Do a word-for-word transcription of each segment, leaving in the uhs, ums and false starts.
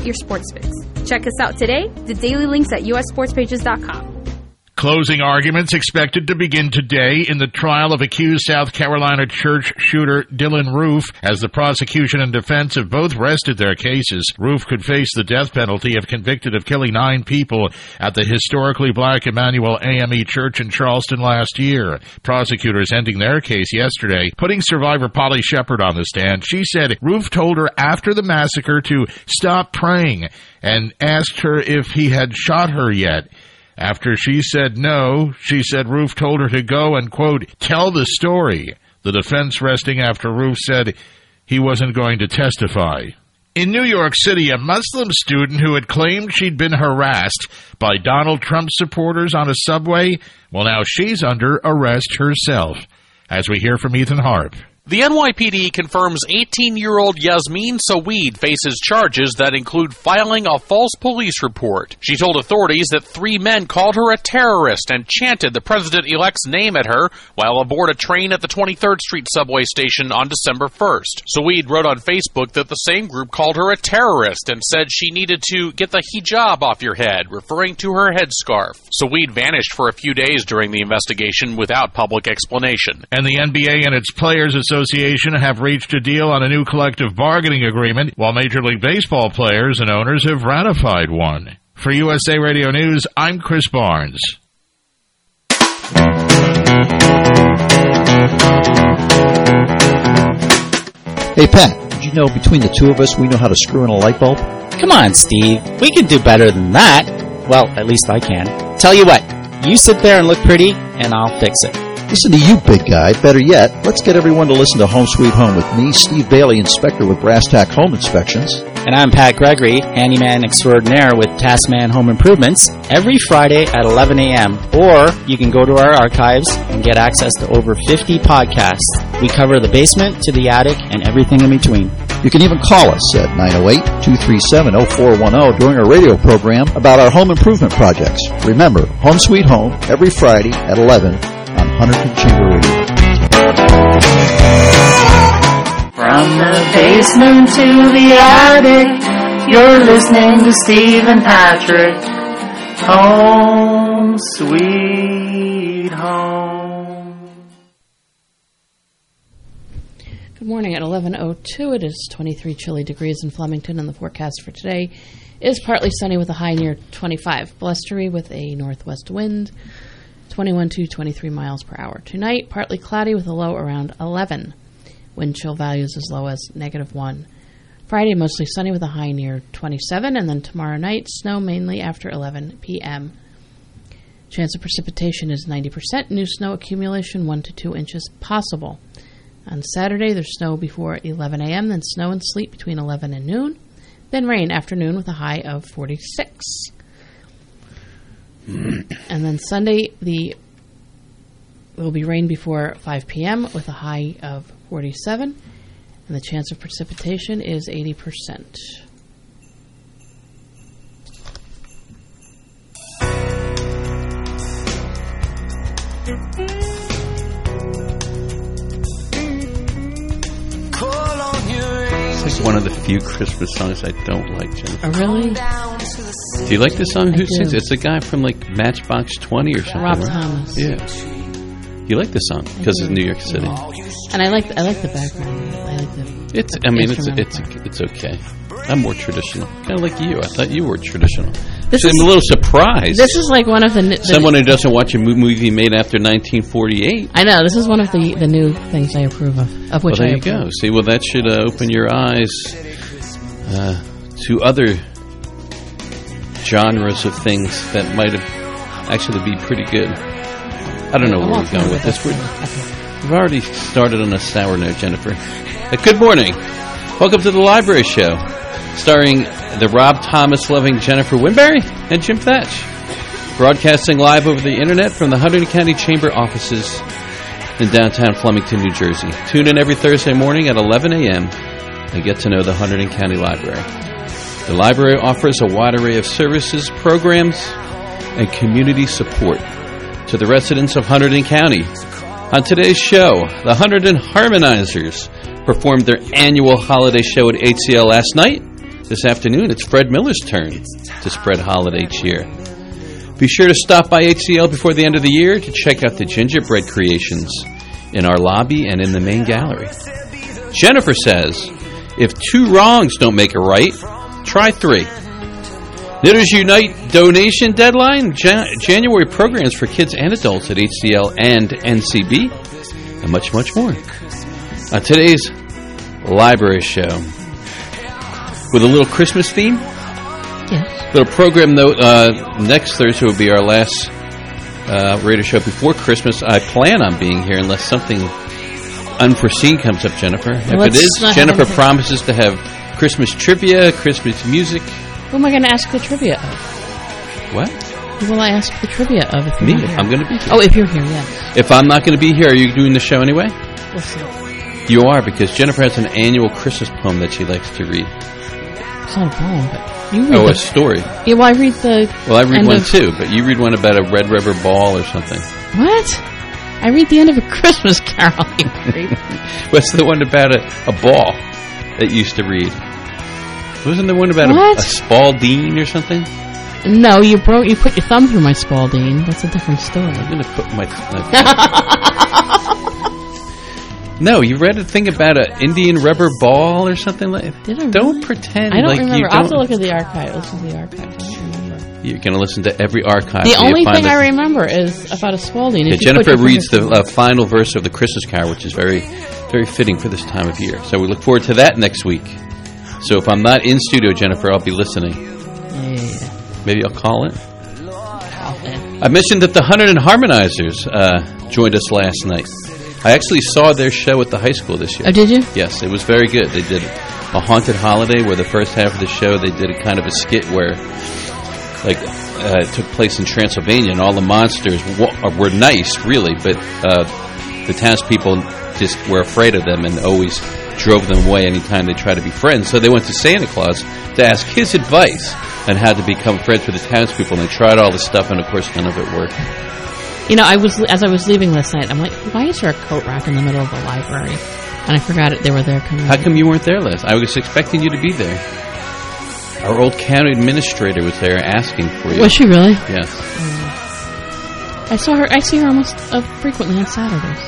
your sports fix. Check us out today, the daily links at u s sports pages dot com. Closing arguments expected to begin today in the trial of accused South Carolina church shooter Dylan Roof. As the prosecution and defense have both rested their cases, Roof could face the death penalty if convicted of killing nine people at the historically black Emmanuel A M E Church in Charleston last year. Prosecutors ending their case yesterday, putting survivor Polly Shepard on the stand. She said Roof told her after the massacre to stop praying and asked her if he had shot her yet. After she said no, she said Roof told her to go and, quote, tell the story. The defense resting after Roof said he wasn't going to testify. In New York City, a Muslim student who had claimed she'd been harassed by Donald Trump supporters on a subway, well, now she's under arrest herself. As we hear from Ethan Harp. The N Y P D confirms eighteen-year-old Yasmin Saweed faces charges that include filing a false police report. She told authorities that three men called her a terrorist and chanted the president-elect's name at her while aboard a train at the twenty-third Street subway station on December first. Saweed wrote on Facebook that the same group called her a terrorist and said she needed to get the hijab off your head, referring to her headscarf. Saweed vanished for a few days during the investigation without public explanation. And the N B A and its Players Association have reached a deal on a new collective bargaining agreement, while Major League Baseball players and owners have ratified one. For U S A Radio News, I'm Chris Barnes. Hey, Pat, did you know between the two of us we know how to screw in a light bulb? Come on, Steve. We can do better than that. Well, at least I can. Tell you what, you sit there and look pretty, and I'll fix it. Listen to you, big guy. Better yet, let's get everyone to listen to Home Sweet Home with me, Steve Bailey, inspector with Brass Tack Home Inspections. And I'm Pat Gregory, handyman extraordinaire with Taskman Home Improvements, every Friday at eleven a.m. Or you can go to our archives and get access to over fifty podcasts. We cover the basement to the attic and everything in between. You can even call us at nine oh eight, two three seven, oh four one oh during our radio program about our home improvement projects. Remember, Home Sweet Home, every Friday at eleven on Hunterton Chamber Radio. From the basement to the attic, you're listening to Steve and Patrick. Home Sweet Home. Good morning. At eleven oh two, it is twenty-three chilly degrees in Flemington, and the forecast for today is partly sunny with a high near twenty-five. Blustery with a northwest wind, twenty-one to twenty-three miles per hour. Tonight, partly cloudy with a low around eleven. Wind chill values as low as negative one. Friday, mostly sunny with a high near twenty-seven, and then tomorrow night, snow mainly after eleven p.m. Chance of precipitation is ninety percent. New snow accumulation one to two inches possible. On Saturday, there's snow before eleven a.m., then snow and sleet between eleven and noon, then rain afternoon with a high of forty-six. And then Sunday, the will be rain before five p.m. with a high of forty-seven, and the chance of precipitation is eighty percent. It's like one of the few Christmas songs I don't like, Jennifer. Oh, really? Do you like this song? I Who do. sings it? It's a guy from like Matchbox twenty or something. Rob right? Thomas. Yeah. You like this song because it's New York City. And I like the, I like the background. I like the. It's. the I mean, it's instrumental it's it's okay. I'm more traditional, kind of like you. I thought you were traditional. This so is, I'm a little surprised. This is like one of the, the someone who doesn't watch a mo- movie made after nineteen forty-eight. I know this is one of the, the new things I approve of. Of which well, there I you approve. go. See, well, that should uh, open your eyes uh, to other genres of things that might have actually be pretty good. I don't know where we're going with this. We're, we've already started on a sour note, Jennifer. Uh, good morning. Welcome to the Library Show, starring the Rob Thomas loving Jennifer Winberry and Jim Thatch. Broadcasting live over the internet from the Hunterdon County Chamber offices in downtown Flemington, New Jersey. Tune in every Thursday morning at eleven a.m. and get to know the Hunterdon County Library. The library offers a wide array of services, programs, and community support to the residents of Hunterdon County. On today's show, the Hunterdon Harmonizers performed their annual holiday show at H C L last night. This afternoon, it's Fred Miller's turn to spread holiday cheer. Be sure to stop by H C L before the end of the year to check out the gingerbread creations in our lobby and in the main gallery. Jennifer says, if two wrongs don't make a right, try three. Knitters Unite donation deadline, Jan- January programs for kids and adults at H C L and N C B, and much, much more. On today's library show, with a little Christmas theme. Yes. Little program note, uh, next Thursday will be our last uh, radio show before Christmas. I plan on being here unless something unforeseen comes up, Jennifer. If Let's it is, not Jennifer have promises to have Christmas trivia, Christmas music. Who am I going to ask the trivia of? What? Who will I ask the trivia of if you're Me. not here? I'm going to be here. Oh, if you're here, yes. If I'm not going to be here, are you doing the show anyway? We'll see. You are, because Jennifer has an annual Christmas poem that she likes to read. It's not a poem, but you read Oh, the, a story. Yeah, well, I read the... Well, I read end one of, too, but you read one about a Red River Ball or something. What? I read the end of A Christmas Carol, you creep. What's the one about a, a ball that you used to read? Wasn't there one about a, What? a Spalding or something? No, you broke. You put your thumb through my Spalding. That's a different story. I'm going to put my... my no, you read a thing about an Indian rubber ball or something like that? Did I Don't really? pretend I don't like remember. you I'll have to don't. look at the archive. Listen to the archive. I don't remember. You're going to listen to every archive. The till you only find thing the- I remember is about a Spalding. Yeah, If you put Jennifer your reads the fingers- uh, final verse of the Christmas Carol, which is very, very fitting for this time of year. So we look forward to that next week. So if I'm not in studio, Jennifer, I'll be listening. Yeah. Maybe I'll call it. Okay. I mentioned that the Hunterdon Harmonizers uh, joined us last night. I actually saw their show at the high school this year. Oh, did you? Yes, it was very good. They did a haunted holiday where the first half of the show they did a kind of a skit where like uh, it took place in Transylvania and all the monsters w- were nice, really, but uh, the townspeople just were afraid of them and always drove them away anytime they tried to be friends. So they went to Santa Claus to ask his advice on how to become friends with the townspeople, and they tried all this stuff, and of course none of it worked. You know, I was as I was leaving last night, I'm like, why is there a coat rack in the middle of the library? And I forgot it. They were there. Coming How come you weren't there last? I was expecting you to be there. Our old county administrator was there asking for you. Was she really? Yes. I saw her. I see her almost uh, frequently on Saturdays.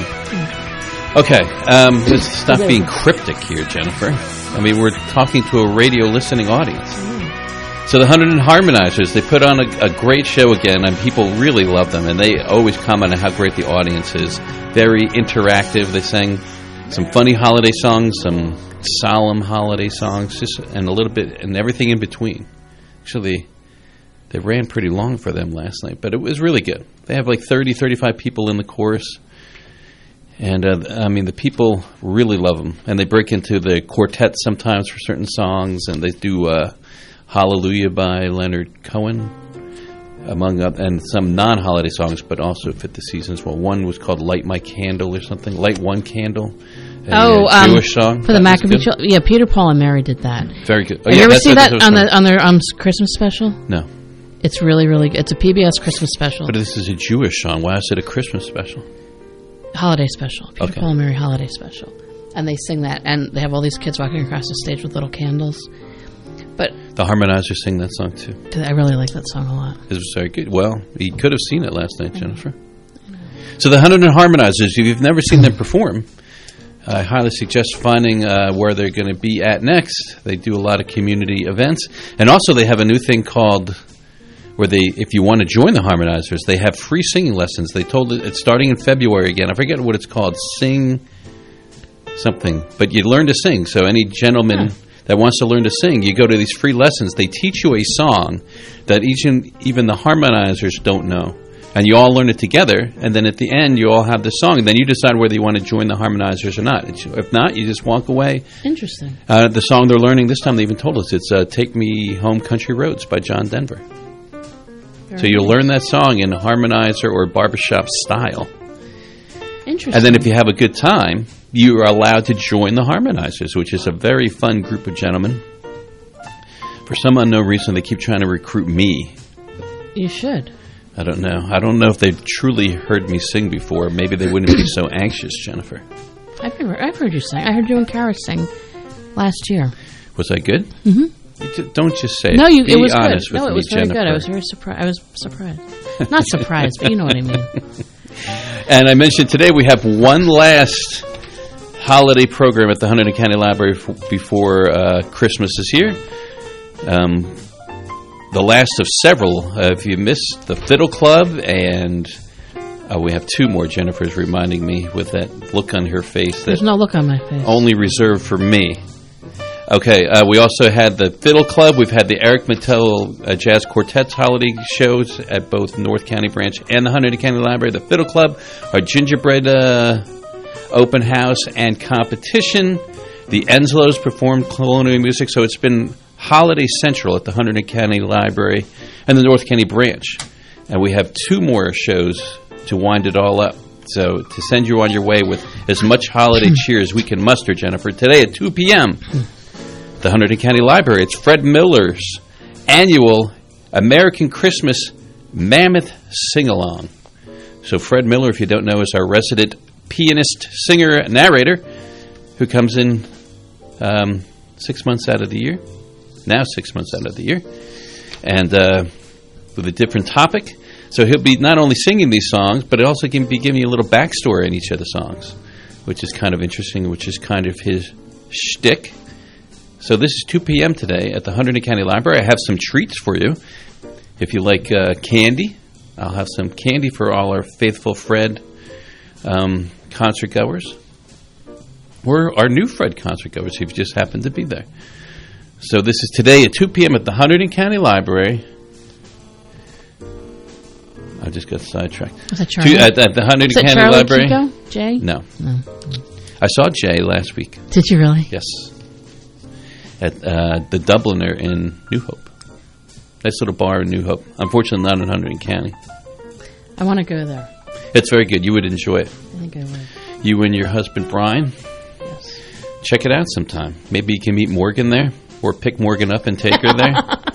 Okay, um, let's stop being cryptic here, Jennifer. I mean, we're talking to a radio listening audience. So the Hunterdon Harmonizers, they put on a, a great show again, and people really love them, and they always comment on how great the audience is. Very interactive. They sang some funny holiday songs, some solemn holiday songs, just and a little bit, and everything in between. Actually, they ran pretty long for them last night, but it was really good. They have like thirty, thirty-five people in the chorus. And, uh, I mean, the people really love them. And they break into the quartet sometimes for certain songs. And they do uh, Hallelujah by Leonard Cohen, among other, and some non-holiday songs, but also fit the season as well. One was called Light My Candle or something. Light One Candle. A, Oh, uh, um, Jewish song. for the That was Maccabee good. Children. Yeah, Peter, Paul, and Mary did that. Very good. Oh, Have yeah, you ever that's seen what that this on was the on their um, Christmas special? from. No. It's really, really good. It's a P B S Christmas special. But this is a Jewish song. Why is it a Christmas special? Holiday special. Peter, Okay. Paul, and Mary holiday special. And they sing that, and they have all these kids walking across the stage with little candles. But The Harmonizers sing that song, too. I really like that song a lot. It was very good. Well, you could have seen it last night, Jennifer. So the Hunterdon Harmonizers, if you've never seen them perform, I highly suggest finding uh, where they're going to be at next. They do a lot of community events. And also they have a new thing called, where they, if you want to join the Harmonizers, they have free singing lessons. They told it, it's starting in February again. I forget what it's called. Sing something. But you learn to sing. So any gentleman... Yeah. that wants to learn to sing, you go to these free lessons. They teach you a song that even, even the harmonizers don't know. And you all learn it together, and then at the end, you all have the song. And then you decide whether you want to join the harmonizers or not. It's, if not, you just walk away. Interesting. Uh, the song they're learning this time, they even told us, it's uh, Take Me Home Country Roads by John Denver. Very So you'll nice. learn that song in harmonizer or barbershop style. Interesting. And then if you have a good time, you are allowed to join the Harmonizers, which is a very fun group of gentlemen. For some unknown reason, they keep trying to recruit me. You should. I don't know. I don't know if they've truly heard me sing before. Maybe they wouldn't be so anxious, Jennifer. I've never, I've heard you sing. I heard you and Kara sing last year. Was I good? Mm-hmm. You ju- don't just say No, you, Be it was good. honest with No, it me, was very Jennifer. good. I was very surprised. I was surprised. Not surprised, but you know what I mean. And I mentioned today we have one last holiday program at the Hunterdon County Library f- before uh, Christmas is here. Um, the last of several. Uh, if you missed the Fiddle Club, and uh, we have two more. Jennifer's reminding me with that look on her face. There's that no look on my face. only reserved for me. Okay, uh, we also had the Fiddle Club. We've had the Eric Mattel uh, Jazz Quartet's holiday shows at both North County Branch and the Hunterdon County Library. The Fiddle Club, our gingerbread uh, open house and competition. The Enslows performed colonial music, so it's been holiday central at the Hunterdon County Library and the North County Branch. And we have two more shows to wind it all up. So to send you on your way with as much holiday cheer as we can muster, Jennifer, today at two p.m., the Hunterdon County Library. It's Fred Miller's annual American Christmas Mammoth Sing-Along. So Fred Miller, if you don't know, is our resident pianist, singer, narrator who comes in um, six months out of the year. Now six months out of the year. And uh, with a different topic. So he'll be not only singing these songs, but also can be giving you a little backstory in each of the songs, which is kind of interesting, which is kind of his shtick. So this is two p.m. today at the Hunterdon County Library. I have some treats for you. If you like uh, candy, I'll have some candy for all our faithful Fred um, concert goers. Or our new Fred concert goers who just happened to be there. So this is today at two p.m. at the Hunterdon County Library. I just got sidetracked. Was that Charlie? Two, at, at the Hunterdon Was that County Charlie Library. Chico? Jay? No. No. I saw Jay last week. Did you really? Yes. At uh, the Dubliner in New Hope. Nice little bar in New Hope. Unfortunately, not in Hunterdon County. I want to go there. It's very good. You would enjoy it. I think I would. You and your husband, Brian. Yes. Check it out sometime. Maybe you can meet Morgan there, or pick Morgan up and take her there.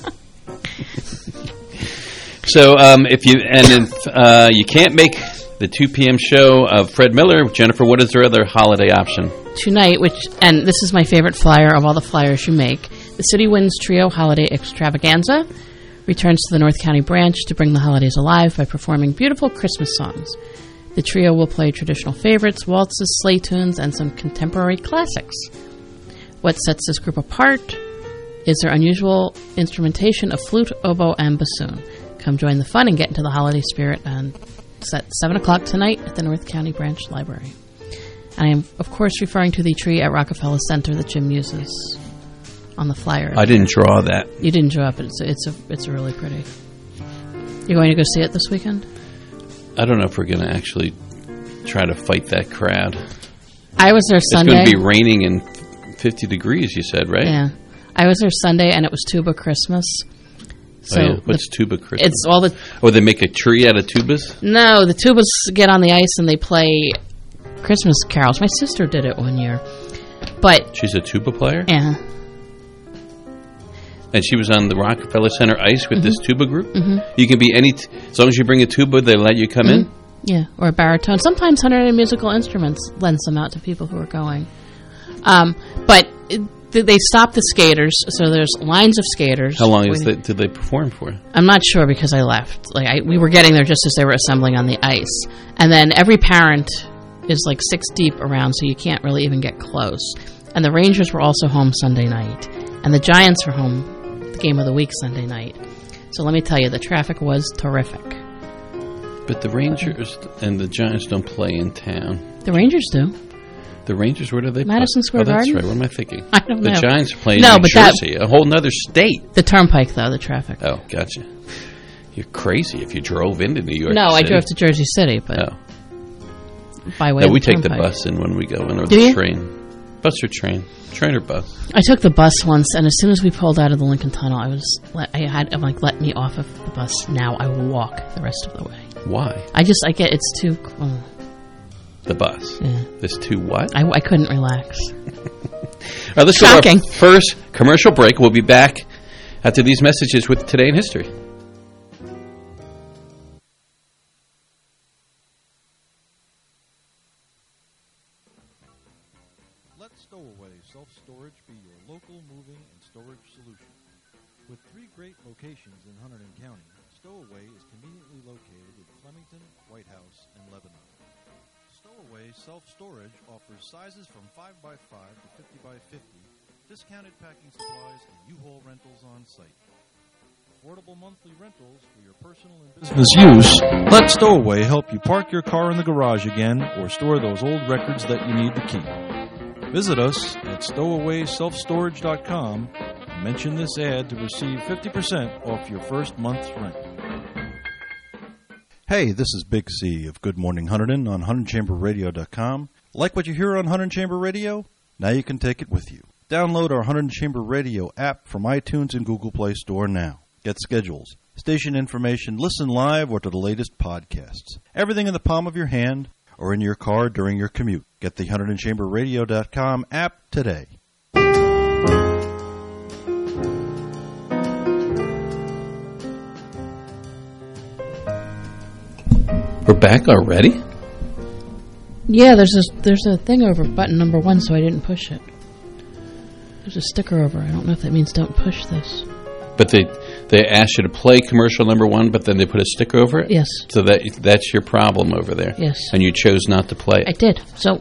So, um, if you and if uh, you can't make the two p.m. show of Fred Miller, Jennifer, what is their other holiday option? Tonight, which, and this is my favorite flyer of all the flyers you make, the City Winds Trio Holiday Extravaganza returns to the North County Branch to bring the holidays alive by performing beautiful Christmas songs. The trio will play traditional favorites, waltzes, sleigh tunes, and some contemporary classics. What sets this group apart is their unusual instrumentation of flute, oboe, and bassoon. Come join the fun and get into the holiday spirit, and it's at seven o'clock tonight at the North County Branch Library. And I am, of course, referring to the tree at Rockefeller Center that Jim uses on the flyer. I didn't draw that. You didn't draw it, but it's, it's, a, it's really pretty. You're going to go see it this weekend? I don't know if we're going to actually try to fight that crowd. I was there Sunday. It's going to be raining and fifty degrees, you said, right? Yeah. I was there Sunday, and it was Tuba Christmas. So oh, yeah. What's the, tuba Christmas? It's all the... Oh, they make a tree out of tubas? No, the tubas get on the ice and they play Christmas carols. My sister did it one year. But... She's a tuba player? Yeah. And she was on the Rockefeller Center ice with mm-hmm. this tuba group? Mm-hmm. You can be any... T- as long as you bring a tuba, they let you come mm-hmm. in? Yeah, or a baritone. Sometimes Hunterdon Musical Instruments lends them out to people who are going. Um, but... It, they stopped the skaters, so there's lines of skaters. How long is they, did they perform for? I'm not sure because I left. Like I, we were getting there just as they were assembling on the ice. And then every parent is like six deep around, so you can't really even get close. And the Rangers were also home Sunday night. And the Giants were home the game of the week Sunday night. So let me tell you, the traffic was terrific. But the Rangers and the Giants don't play in town. The Rangers do. The Rangers, where do they play? Madison Square oh, that's Garden? right. What am I thinking? I don't the know. The Giants are playing no, in New Jersey, a whole other state. The Turnpike, though, the traffic. Oh, gotcha. You're crazy if you drove into New York No, City. I drove to Jersey City, but oh. by way no, we of the take Turnpike. the bus in when we go in, or do the you? train. Bus or train. Train or bus. I took the bus once, and as soon as we pulled out of the Lincoln Tunnel, I was let, I had I'm like, let me off of the bus now. I will walk the rest of the way. Why? I just I get it's too. Uh, The bus. Yeah. This too what? I, I couldn't relax. All right, let's Shocking. go to our first commercial break. We'll be back after these messages with Today in History. Let Stowaway Self-Storage be your local moving and great locations in Hunterdon County, Stowaway is conveniently located in Flemington, White House, and Lebanon. Stowaway Self-Storage offers sizes from five by five to fifty by fifty, discounted packing supplies, and U-Haul rentals on site. Affordable monthly rentals for your personal and business use. Let Stowaway help you park your car in the garage again or store those old records that you need to keep. Visit us at stowaway self storage dot com and mention this ad to receive fifty percent off your first month's rent. Hey, this is Big C of Good Morning Hunterdon on Hunterdon Chamber Radio dot com. Like what you hear on Hunterdon Chamber Radio? Now you can take it with you. Download our Hunterdon Chamber Radio app from iTunes and Google Play Store now. Get schedules, station information, listen live, or to the latest podcasts. Everything in the palm of your hand or in your car during your commute. Get the Hunterdon Chamber Radio dot com app today. We're back already? Yeah, there's a, there's a thing over button number one, so I didn't push it. There's a sticker over. I don't know if that means don't push this. But they they asked you to play commercial number one, but then they put a sticker over it? Yes. So that that's your problem over there? Yes. And you chose not to play it? I did. So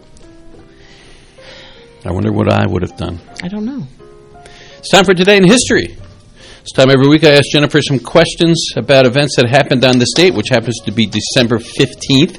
I wonder what I would have done. I don't know. It's time for Today in History. This time every week I ask Jennifer some questions about events that happened on this date, which happens to be December fifteenth.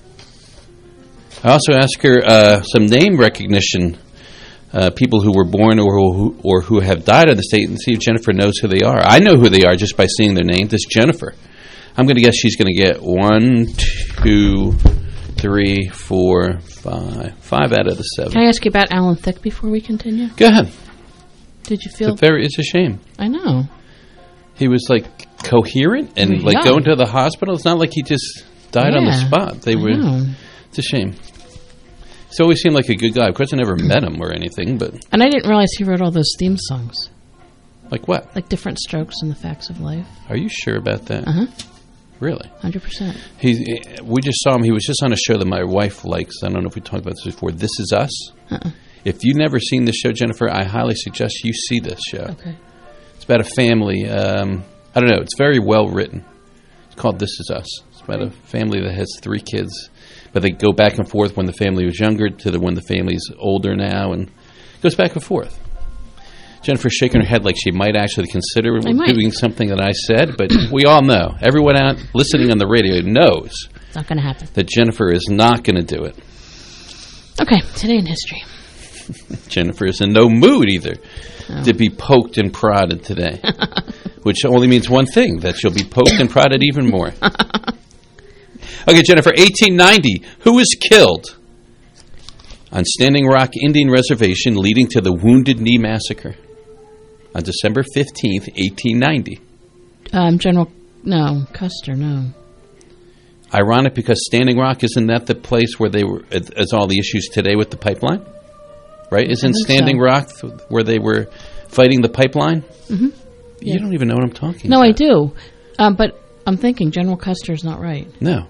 I also ask her uh, some name recognition, uh, people who were born or who, or who have died on this date, and see if Jennifer knows who they are. I know who they are just by seeing their name. This Jennifer. I'm going to guess she's going to get one, two, three, four, five. Five out of the seven. Can I ask you about Alan Thicke before we continue? Go ahead. Did you feel... It's a, very, it's a shame. I know. He was, like, coherent and, Young. like, going to the hospital. It's not like he just died yeah, on the spot. They I were. know. It's a shame. He's always seemed like a good guy. Of course, I never met him or anything, but... And I didn't realize he wrote all those theme songs. Like what? Like Different Strokes and The Facts of Life. Are you sure about that? Uh-huh. Really? one hundred percent. He, we just saw him. He was just on a show that my wife likes. I don't know if we talked about this before. This Is Us. Uh-uh. If you've never seen this show, Jennifer, I highly suggest you see this show. Okay. It's about a family. Um, I don't know. It's very well written. It's called This Is Us. It's about a family that has three kids, but they go back and forth when the family was younger to the when the family's older now, and it goes back and forth. Jennifer's shaking her head like she might actually consider doing something that I said, but we all know. Everyone out listening on the radio knows it's not going to happen. That Jennifer is not going to do it. Okay, Today in History. Jennifer is in no mood either oh. to be poked and prodded today, which only means one thing, that she'll be poked and prodded even more. Okay, Jennifer, eighteen ninety. Who was killed on Standing Rock Indian Reservation leading to the Wounded Knee Massacre on December fifteenth, eighteen ninety? Um, General, no, Custer, no. Ironic because Standing Rock, isn't that the place where they were, as all the issues today with the pipeline? Right? Isn't Standing so. Rock where they were fighting the pipeline? Mm-hmm. You yeah. don't even know what I'm talking no, about. No, I do. Um, but I'm thinking General Custer's not right. No.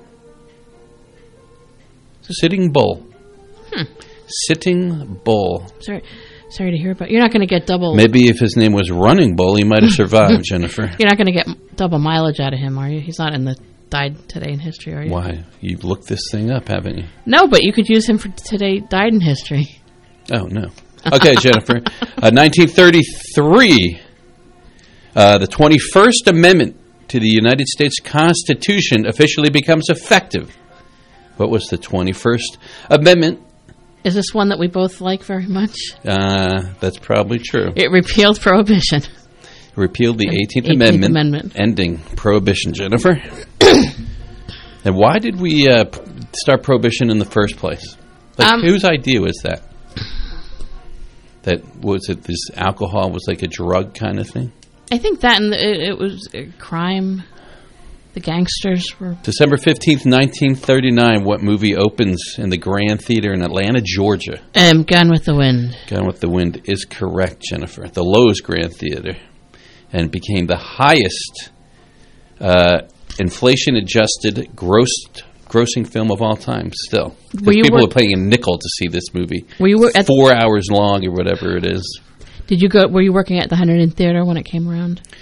Sitting Bull. Hmm. Sitting Bull. Sorry. Sorry to hear about. You're not going to get double. Maybe if his name was Running Bull, he might have survived, Jennifer. You're not going to get double mileage out of him, are you? He's not in the died today in history, are you? Why? You've looked this thing up, haven't you? No, but you could use him for today died in history. Oh, no. Okay, Jennifer. Uh, nineteen thirty-three, uh, the twenty-first Amendment to the United States Constitution officially becomes effective. What was the twenty-first Amendment? Is this one that we both like very much? Uh, that's probably true. It repealed Prohibition. It repealed the eighteenth, eighteenth Amendment, Amendment, ending Prohibition, Jennifer. And why did we uh, start Prohibition in the first place? Like, um, whose idea was that? That, was it this alcohol was like a drug kind of thing? I think that and it, it was a crime. The gangsters were... December fifteenth, nineteen thirty-nine, what movie opens in the Grand Theater in Atlanta, Georgia? Um, Gone with the Wind. Gone with the Wind is correct, Jennifer. The Lowe's Grand Theater. And became the highest uh, inflation-adjusted gross, grossing film of all time still. People wor- are paying a nickel to see this movie. Were you wor- at Four hours long or whatever it is. Did you go? Were you working at the Hunterdon Theater when it came around?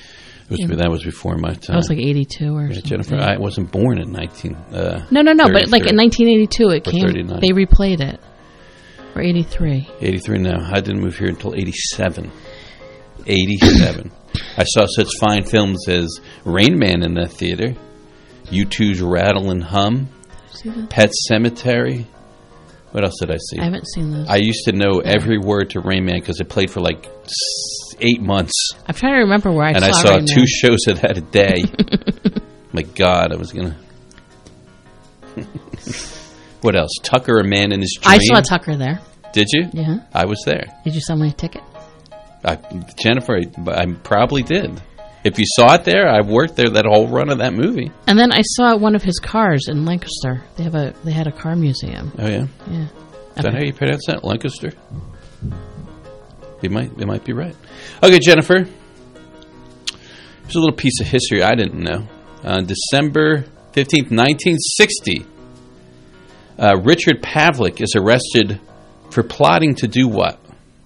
Was, Yeah. That was before my time. I was like eighty-two or Yeah, something. Jennifer, I wasn't born in nineteen. Uh, No, no, no. But like in thirty-three. nineteen eighty-two, it Or came. thirty-nine. They replayed it. Or eighty-three. eighty-three now. I didn't move here until eighty-seven. eighty-seven. I saw such fine films as Rain Man in that theater, U two's Rattle and Hum, See that? Pet Cemetery. What else did I see? I haven't seen those. I used to know every word to Rain Man because it played for like s- eight months. I'm trying to remember where I and saw I saw Rain two Man. shows of that a day. My God, I was going to... What else? Tucker, A Man in His Dream. I saw Tucker there. Did you? Yeah. I was there. Did you sell me a ticket? I, Jennifer, I, I probably did. If you saw it there, I worked there that whole run of that movie. And then I saw one of his cars in Lancaster. They have a they had a car museum. Oh yeah, Yeah. is that how you pronounce that? Lancaster. You might, you might be right. Okay, Jennifer. Here's a little piece of history I didn't know. On December fifteenth, nineteen sixty, uh, Richard Pavlik is arrested for plotting to do what?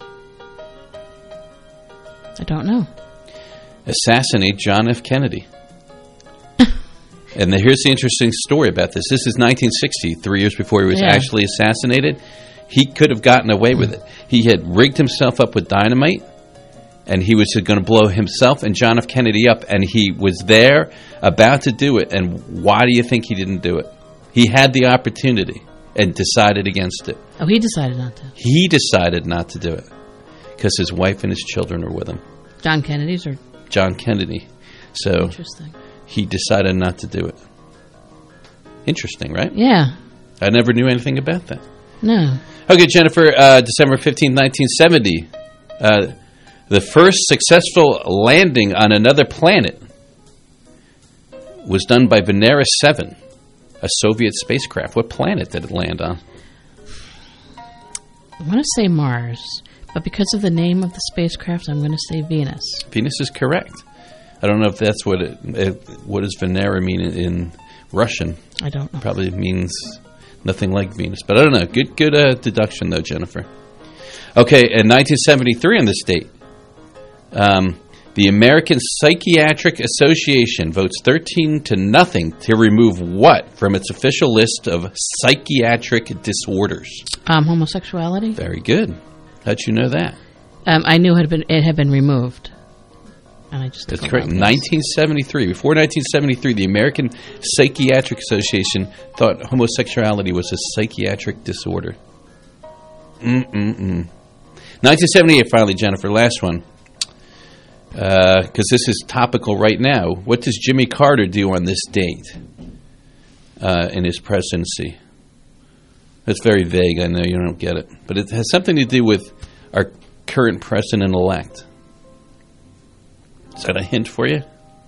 I don't know. Assassinate John F. Kennedy. And the, here's the interesting story about this. This is nineteen sixty, three years before he was Yeah. actually assassinated. He could have gotten away with it. He had rigged himself up with dynamite, and he was going to blow himself and John F. Kennedy up, and he was there about to do it. And why do you think he didn't do it? He had the opportunity and decided against it. Oh, he decided not to. He decided not to do it because his wife and his children are with him. John Kennedy's or John Kennedy. So interesting. he decided not to do it. Interesting, right? Yeah. I never knew anything about that. No. Okay, Jennifer, uh, December fifteenth, nineteen seventy. Uh, the first successful landing on another planet was done by Venera seven, a Soviet spacecraft. What planet did it land on? I want to say Mars, but because of the name of the spacecraft, I'm going to say Venus. Venus is correct. I don't know if that's what it, it what does Venera mean in, in Russian. I don't know. Probably means nothing like Venus, but I don't know. Good, good uh, deduction though, Jennifer. Okay, in nineteen seventy-three in the state, um, the American Psychiatric Association votes thirteen to nothing to remove what from its official list of psychiatric disorders? Um, homosexuality. Very good. How'd you know that? Um, I knew it had been it had been removed, and I just That's took a correct. wild guess. nineteen seventy-three. Before nineteen seventy-three, the American Psychiatric Association thought homosexuality was a psychiatric disorder. Mm-mm-mm. nineteen seventy-eight, finally, Jennifer, last one. Because uh, this is topical right now. What does Jimmy Carter do on this date uh, in his presidency? That's very vague. I know you don't get it. But it has something to do with our current president-elect. Is that a hint for you?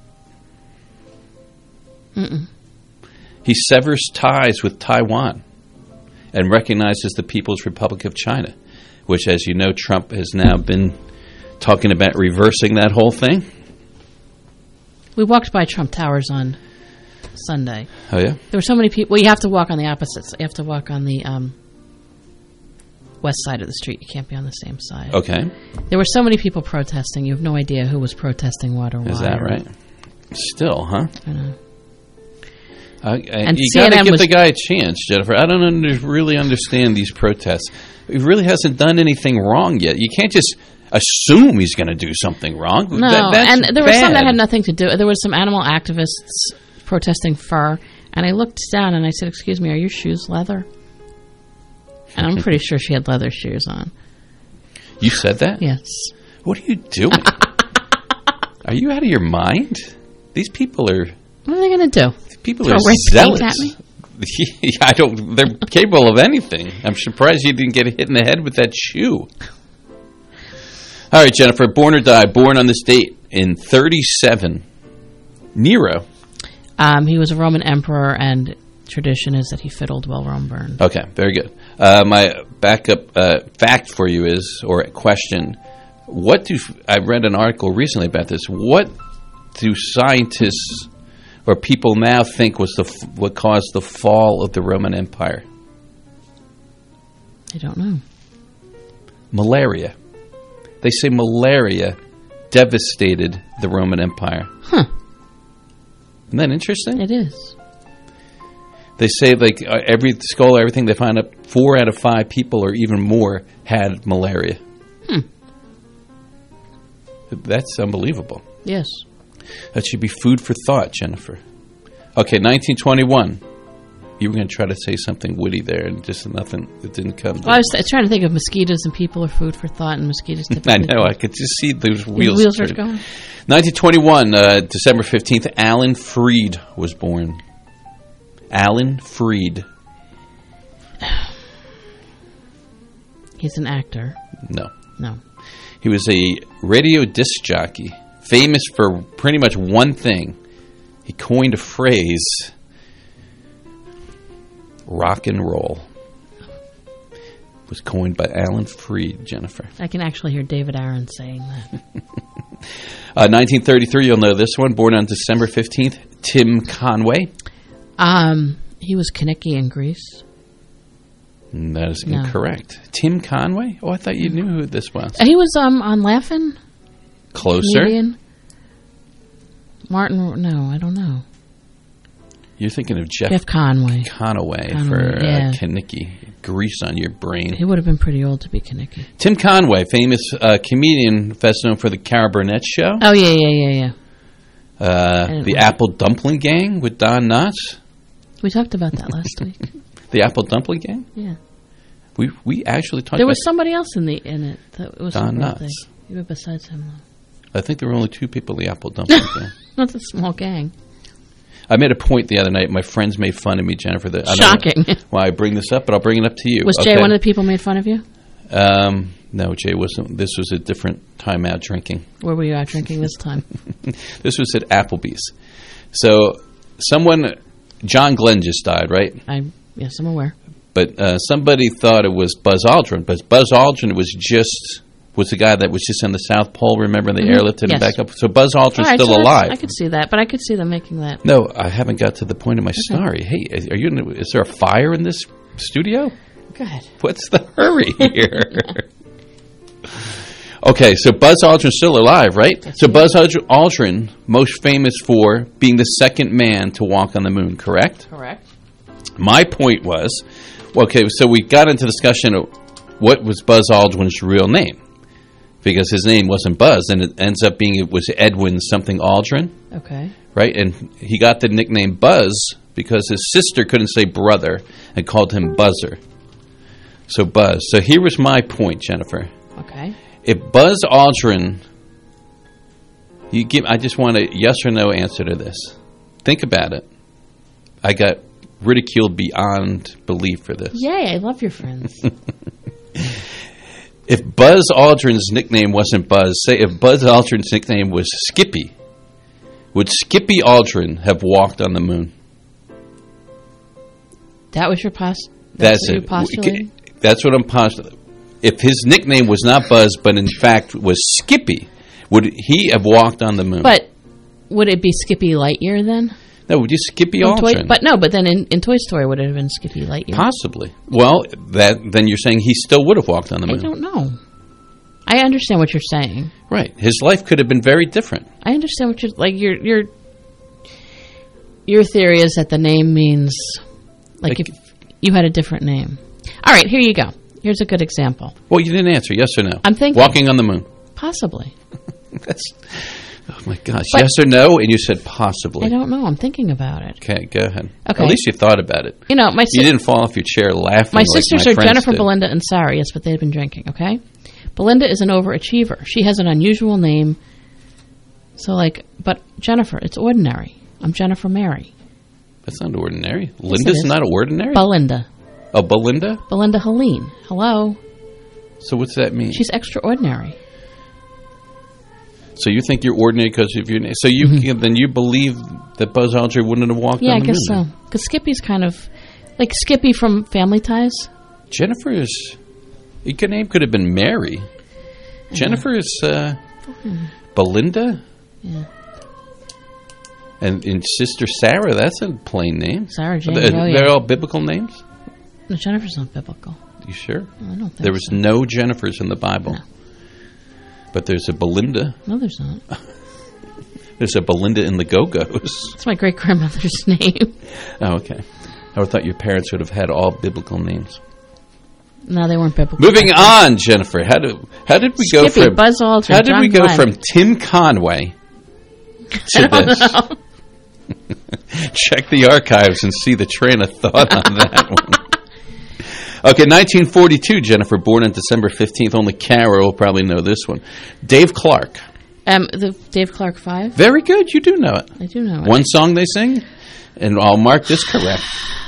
Mm-mm. He severs ties with Taiwan and recognizes the People's Republic of China, which, as you know, Trump has now been talking about reversing that whole thing. We walked by Trump Towers on Sunday. Oh, yeah? There were so many people. Well, you have to walk on the opposites. You have to walk on the um, west side of the street. You can't be on the same side. Okay. There were so many people protesting. You have no idea who was protesting what or why. Is that right? Still, huh? I know. Uh, And you C N got to N give was- the guy a chance, Jennifer. I don't under, really understand these protests. He really hasn't done anything wrong yet. You can't just assume he's going to do something wrong. No, That- that's and there were some that bad. had nothing to do. There was some animal activists protesting fur, and I looked down and I said, "Excuse me, are your shoes leather?" And I'm pretty sure she had leather shoes on. You said that? Yes. What are you doing? Are you out of your mind? These people are... What are they going to do? People Throw are red paint zealots. at me? I don't. They're capable of anything. I'm surprised you didn't get hit in the head with that shoe. All right, Jennifer. Born or die? Born on this date in thirty-seven. Nero. Um, he was a Roman emperor, and tradition is that he fiddled while Rome burned. Okay, very good. Uh, my backup uh, fact for you is, or question, what do I read an article recently about this? What do scientists or people now think was the f- what caused the fall of the Roman Empire? I don't know. Malaria. They say malaria devastated the Roman Empire. Huh. Isn't that interesting? It is. They say, like, uh, every skull, everything they find up, four out of five people or even more had malaria. Hmm. That's unbelievable. Yes. That should be food for thought, Jennifer. Okay, nineteen twenty-one. You were going to try to say something witty there, and just nothing. It didn't come. Well, I was th- trying to think of mosquitoes and people are food for thought, and mosquitoes typically. I know. I could just see those wheels. The wheels are turn. going. nineteen twenty-one, uh, December fifteenth, Alan Freed was born. Alan Freed. He's an actor. No. No. He was a radio disc jockey, famous for pretty much one thing. He coined a phrase, rock and roll. It was coined by Alan Freed, Jennifer. I can actually hear David Aaron saying that. uh, nineteen thirty-three, you'll know this one, born on December fifteenth, Tim Conway. Um, he was Kinnicky in Greece. That is No. incorrect. Tim Conway? Oh, I thought you knew who this was. He was um on Laugh-In. Closer. Comedian. Martin, no, I don't know. You're thinking of Jeff, Jeff Conway. Conaway, Conway, for yeah. uh, Kinnicky. Grease on your brain. He would have been pretty old to be Kinnicky. Tim Conway, famous uh, comedian, best known for the Cara Burnett Show. Oh, yeah, yeah, yeah, yeah. Uh, didn't the watch Apple Dumpling Gang with Don Knotts. We talked about that last week. The Apple Dumpling Gang? Yeah. We we actually talked There about was somebody else in the in it. That was Don her birthday. Knotts. You were besides him, though. I think there were only two people in the Apple Dumpling Gang. That's a small gang. I made a point the other night. My friends made fun of me, Jennifer. That I Shocking. don't know why I bring this up, but I'll bring it up to you. Was Jay okay? one of the people made fun of you? Um, no, Jay wasn't. This was a different time out drinking. Where were you out drinking this time? This was at Applebee's. So someone, John Glenn just died, right? I yes, I'm aware. But uh, somebody thought it was Buzz Aldrin, but Buzz Aldrin was just was the guy that was just on the South Pole. Remember, they Mm-hmm. airlifted Yes. him back up. So Buzz Aldrin's All right, still so that's- alive. I could see that, but I could see them making that. No, I haven't got to the point of my story. Hey, are you? In, is there a fire in this studio? Go ahead. What's the hurry here? Okay, so Buzz Aldrin's still alive, right? Yes, so he Buzz Aldrin, Aldrin, most famous for being the second man to walk on the moon, correct? Correct. My point was, okay, so we got into discussion of what was Buzz Aldrin's real name. Because his name wasn't Buzz, and it ends up being, it was Edwin something Aldrin, Okay. right? And he got the nickname Buzz because his sister couldn't say brother and called him Buzzer. So Buzz. So here was my point, Jennifer. Okay. If Buzz Aldrin, you give, I just want a yes or no answer to this. Think about it. I got ridiculed beyond belief for this. Yay! I love your friends. If Buzz Aldrin's nickname wasn't Buzz, say if Buzz Aldrin's nickname was Skippy, would Skippy Aldrin have walked on the moon? That was your post. That's, That's what it. you postulated? That's what I'm postulating. If his nickname was not Buzz, but in fact was Skippy, would he have walked on the moon? But would it be Skippy Lightyear then? No, would you Skippy In Aldrin? Toy, but no, but then in, in Toy Story would it have been Skippy Lightyear? Possibly. Well, that then you're saying he still would have walked on the I moon. don't know. I understand what you're saying. Right. His life could have been very different. I understand what you're like. Your your your theory is that the name means like, Like- if you had a different name. All right, here you go. Here's a good example. Well, you didn't answer. Yes or no? I'm thinking. Walking on the moon. Possibly. That's. Oh my gosh. But- yes or no? And you said possibly. I don't know. I'm thinking about it. Okay, go ahead. Okay. At least you thought about it. You know, my You si- didn't fall off your chair laughing. my like sisters my are friends Jennifer, did. Belinda, and Sarah. Yes, but they had been drinking. Okay. Belinda is an overachiever. She has an unusual name. So, like, but Jennifer, it's ordinary. I'm Jennifer Mary. That's not ordinary. it Linda's is. not ordinary? Belinda. Oh, Belinda? Belinda Helene. Hello. So what's that mean? She's extraordinary. So you think you're ordinary because of your name? So you then you believe that Buzz Aldrin wouldn't have walked Mm-hmm. Yeah, on I the guess moon? so. Because Skippy's kind of like Skippy from Family Ties. Jennifer is. Your name could have been Mary. Jennifer is uh, Belinda. Yeah. And, and Sister Sarah, that's a plain name. Sarah Are Jane. they- oh, yeah. They're all biblical names? No, Jennifer's not biblical. You sure? I don't think There was so. no Jennifers in the Bible. No. But there's a Belinda. No, there's not. There's a Belinda in the Go-Go's. That's my great-grandmother's name. Oh, okay. I thought your parents would have had all biblical names. No, they weren't biblical. Moving on, Jennifer. How did how did we Skippy, go from Buzz Aldrin, How did John we go Glenn. from Tim Conway to this? Check the archives and see the train of thought on that one. Okay, nineteen forty-two, Jennifer, born on December fifteenth. Only Carol will probably know this one. Dave Clark. Um, the Dave Clark Five? Very good. You do know it. I do know it. One song they sing, and I'll mark this correct.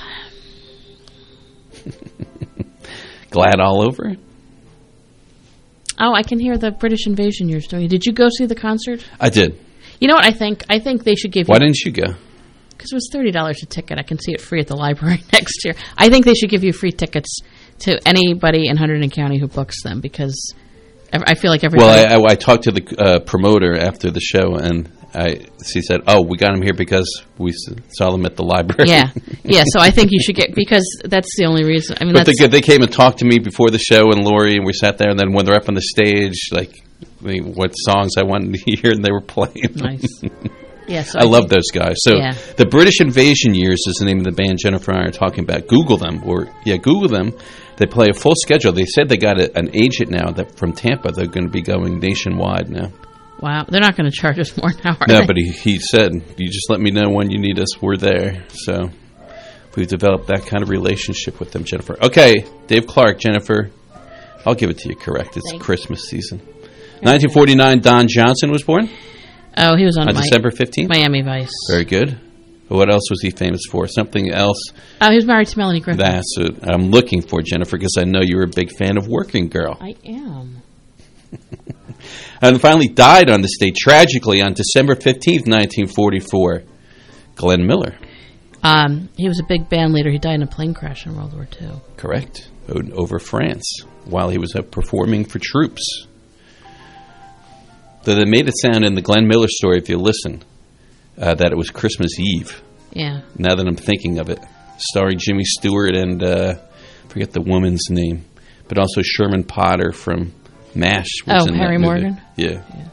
Glad all over? Oh, I can hear the British invasion you're doing. Did you go see the concert? I did. You know what I think? I think they should give you... Why didn't you go? Because it was thirty dollars a ticket. I can see it free at the library next year. I think they should give you free tickets to anybody in Hunterdon County who books them, because I feel like everybody... Well, I, I, I talked to the uh, promoter after the show, and I, she said, oh, we got him here because we saw them at the library. Yeah, yeah. So I think you should get, because that's the only reason. I mean, but that's, they, they came and talked to me before the show, and Lori, and we sat there, and then when they're up on the stage, like, I mean, what songs I wanted to hear, and they were playing. Nice. Yeah, so I, I love those guys. So yeah. The British Invasion Years is the name of the band Jennifer and I are talking about. Google them, or yeah, Google them. They play a full schedule. They said they got a, an agent now that from Tampa. They're going to be going nationwide now. Wow, they're not going to charge us more now, are no, they? but he, he said, you just let me know when you need us. We're there. So we've developed that kind of relationship with them, Jennifer. Okay, Dave Clark, Jennifer. I'll give it to you correct. It's Thanks. Christmas season. nineteen forty-nine, Don Johnson was born. Oh, he was on, on my, December fifteenth? Miami Vice. Very good. What else was he famous for? Something else? Oh, he was married to Melanie Griffith. That's what I'm looking for, Jennifer, because I know you're a big fan of Working Girl. I am. And finally died on this day, tragically, on December fifteenth, nineteen forty-four. Glenn Miller. Um, he was a big band leader. He died in a plane crash in World War Two. Correct. Over France, while he was uh, performing for troops. So they made it sound in the Glenn Miller story, if you listen, uh, that it was Christmas Eve. Yeah. Now that I'm thinking of it. Starring Jimmy Stewart and, uh, I forget the woman's name, but also Sherman Potter from MASH. Was oh, in Harry that movie. Morgan? Yeah. yeah.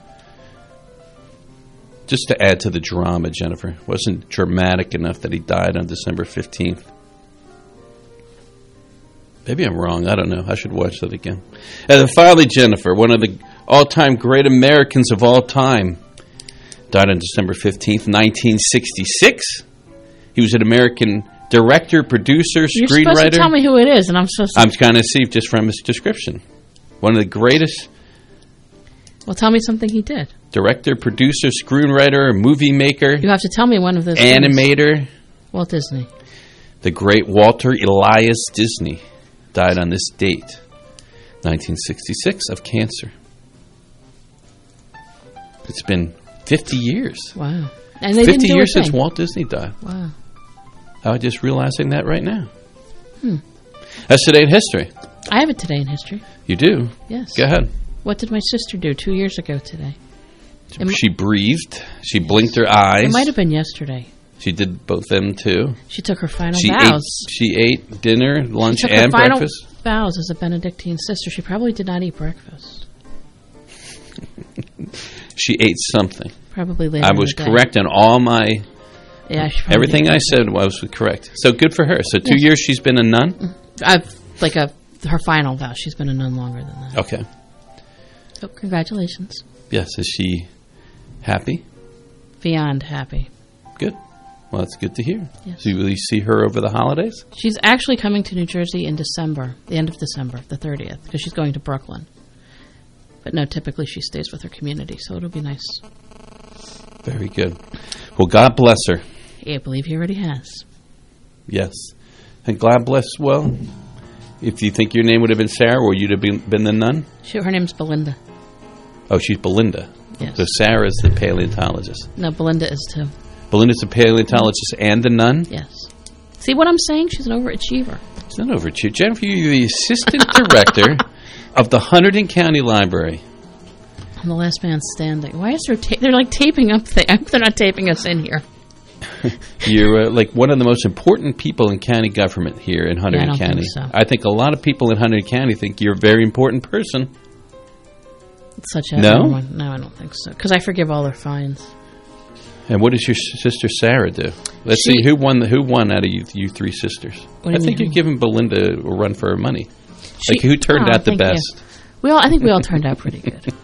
Just to add to the drama, Jennifer. It wasn't dramatic enough that he died on December fifteenth. Maybe I'm wrong. I don't know. I should watch that again. And then finally, Jennifer, one of the all-time great Americans of all time, died on December fifteenth, nineteen sixty-six. He was an American director, producer, You're screenwriter. You're supposed to tell me who it is, and I'm supposed to... I'm trying to see just from his description. One of the greatest... Well, tell me something he did. Director, producer, screenwriter, movie maker. You have to tell me one of those Animator. Things. Walt Disney. The great Walter Elias Disney died on this date, nineteen sixty-six, of cancer. It's been fifty years. Wow. And they fifty didn't do years a thing. since Walt Disney died. Wow. I'm just realizing that right now. Hmm. That's today in history. I have it today in history. You do? Yes. Go ahead. What did my sister do two years ago today? She, she breathed. She blinked her eyes. It might have been yesterday. She did both them too. She took her final she vows. Ate, she ate dinner, lunch, she took and her final breakfast. Vows as a Benedictine sister. She probably did not eat breakfast. She ate something. Probably later. I was correct on all my. Yeah, she everything I said was correct. So good for her. So two yes. years she's been a nun. I've like a her final vow. She's been a nun longer than that. Okay. So congratulations. Yes. Is she happy? Beyond happy. Good. Well, that's good to hear. Yes. So will you see her over the holidays? She's actually coming to New Jersey in December, the end of December, the thirtieth, because she's going to Brooklyn. But no, typically she stays with her community, so it'll be nice. Very good. Well, God bless her. I believe he already has. Yes. And God bless, well, if you think your name would have been Sarah, or you'd have been, been the nun? She, her name's Belinda. Oh, she's Belinda. Yes. So Sarah's the paleontologist. No, Belinda is too. Belinda's the paleontologist and the nun? Yes. See what I'm saying? She's an overachiever. It's not overachiever. Jennifer, you're the assistant director of the Hunterdon County Library. I'm the last man standing. Why is there ta- they're like taping up there? They're not taping us in here. You're uh, like one of the most important people in county government here in Hunterdon yeah, I don't County. Think so. I think a lot of people in Hunterdon County think you're a very important person. Such as No? one. No, I don't think so. Because I forgive all their fines. And what does your sister Sarah do? Let's She- see who won. Who won out of you, you three sisters? What do I you think mean? you're giving Belinda a run for her money. She- like who turned Oh, out the thank you. best? We all. I think we all turned out pretty good.